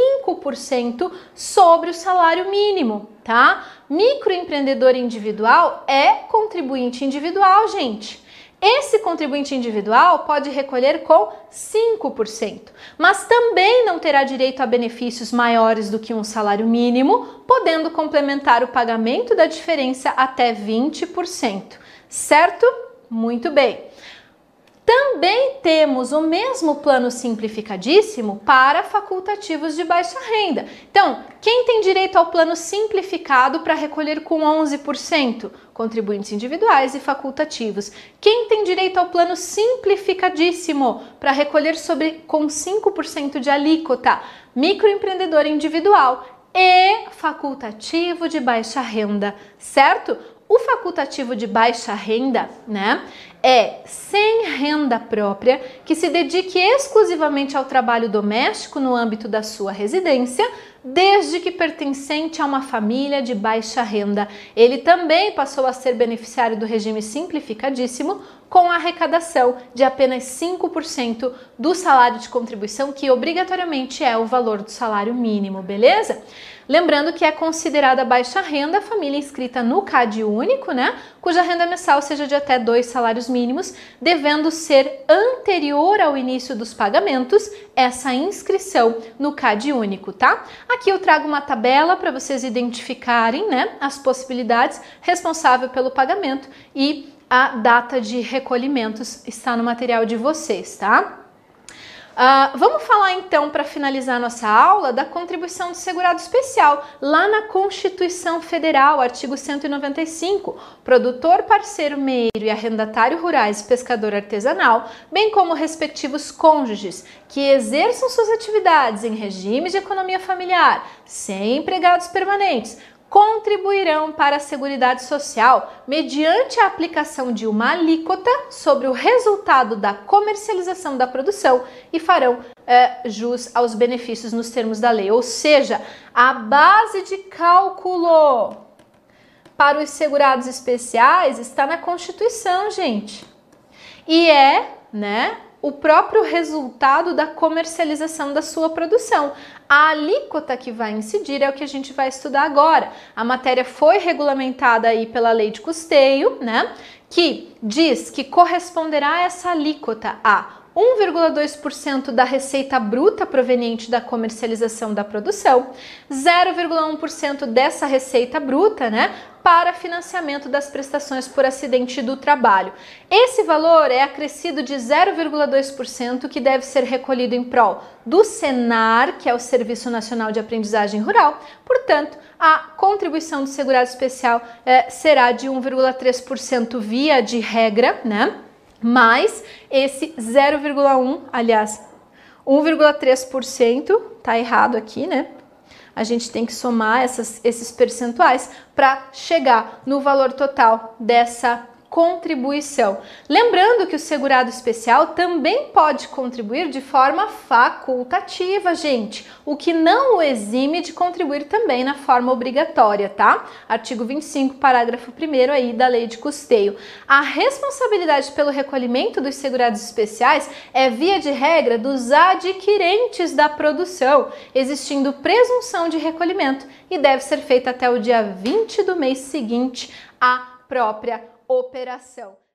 5% sobre o salário mínimo, tá? Microempreendedor individual é contribuinte individual, gente. Esse contribuinte individual pode recolher com 5%, mas também não terá direito a benefícios maiores do que um salário mínimo, podendo complementar o pagamento da diferença até 20%, certo? Muito bem. Também temos o mesmo plano simplificadíssimo para facultativos de baixa renda. Então, quem tem direito ao plano simplificado para recolher com 11%? Contribuintes individuais e facultativos. Quem tem direito ao plano simplificadíssimo para recolher com 5% de alíquota? Microempreendedor individual e facultativo de baixa renda, certo? O facultativo de baixa renda, né, é sem renda própria, que se dedique exclusivamente ao trabalho doméstico no âmbito da sua residência, desde que pertencente a uma família de baixa renda. Ele também passou a ser beneficiário do regime simplificadíssimo, com a arrecadação de apenas 5% do salário de contribuição, que obrigatoriamente é o valor do salário mínimo, beleza? Lembrando que é considerada baixa renda a família inscrita no CAD único, né, cuja renda mensal seja de até 2 salários mínimos, devendo ser anterior ao início dos pagamentos essa inscrição no CAD único, tá? Aqui eu trago uma tabela para vocês identificarem, né, as possibilidades, responsável pelo pagamento e a data de recolhimentos está no material de vocês, tá? Vamos falar então, para finalizar nossa aula, da contribuição do segurado especial. Lá na Constituição Federal, artigo 195, produtor, parceiro, meeiro e arrendatário rurais e pescador artesanal, bem como respectivos cônjuges que exerçam suas atividades em regime de economia familiar, sem empregados permanentes, contribuirão para a Seguridade Social mediante a aplicação de uma alíquota sobre o resultado da comercialização da produção e farão jus aos benefícios nos termos da lei. Ou seja, a base de cálculo para os segurados especiais está na Constituição, gente. E né, o próprio resultado da comercialização da sua produção. A alíquota que vai incidir é o que a gente vai estudar agora. A matéria foi regulamentada aí pela lei de custeio, né, que diz que corresponderá essa alíquota a 1,2% da receita bruta proveniente da comercialização da produção, 0,1% dessa receita bruta, né, para financiamento das prestações por acidente do trabalho. Esse valor é acrescido de 0,2% que deve ser recolhido em prol do Senar, que é o Serviço Nacional de Aprendizagem Rural. Portanto, a contribuição do segurado especial será de 1,3% via de regra, né? Mais esse 1,3%, tá errado aqui, né? A gente tem que somar esses percentuais para chegar no valor total dessa contribuição. Lembrando que o segurado especial também pode contribuir de forma facultativa, gente, o que não o exime de contribuir também na forma obrigatória, tá? Artigo 25, parágrafo 1º aí da Lei de Custeio. A responsabilidade pelo recolhimento dos segurados especiais é via de regra dos adquirentes da produção, existindo presunção de recolhimento e deve ser feita até o dia 20 do mês seguinte à própria operação.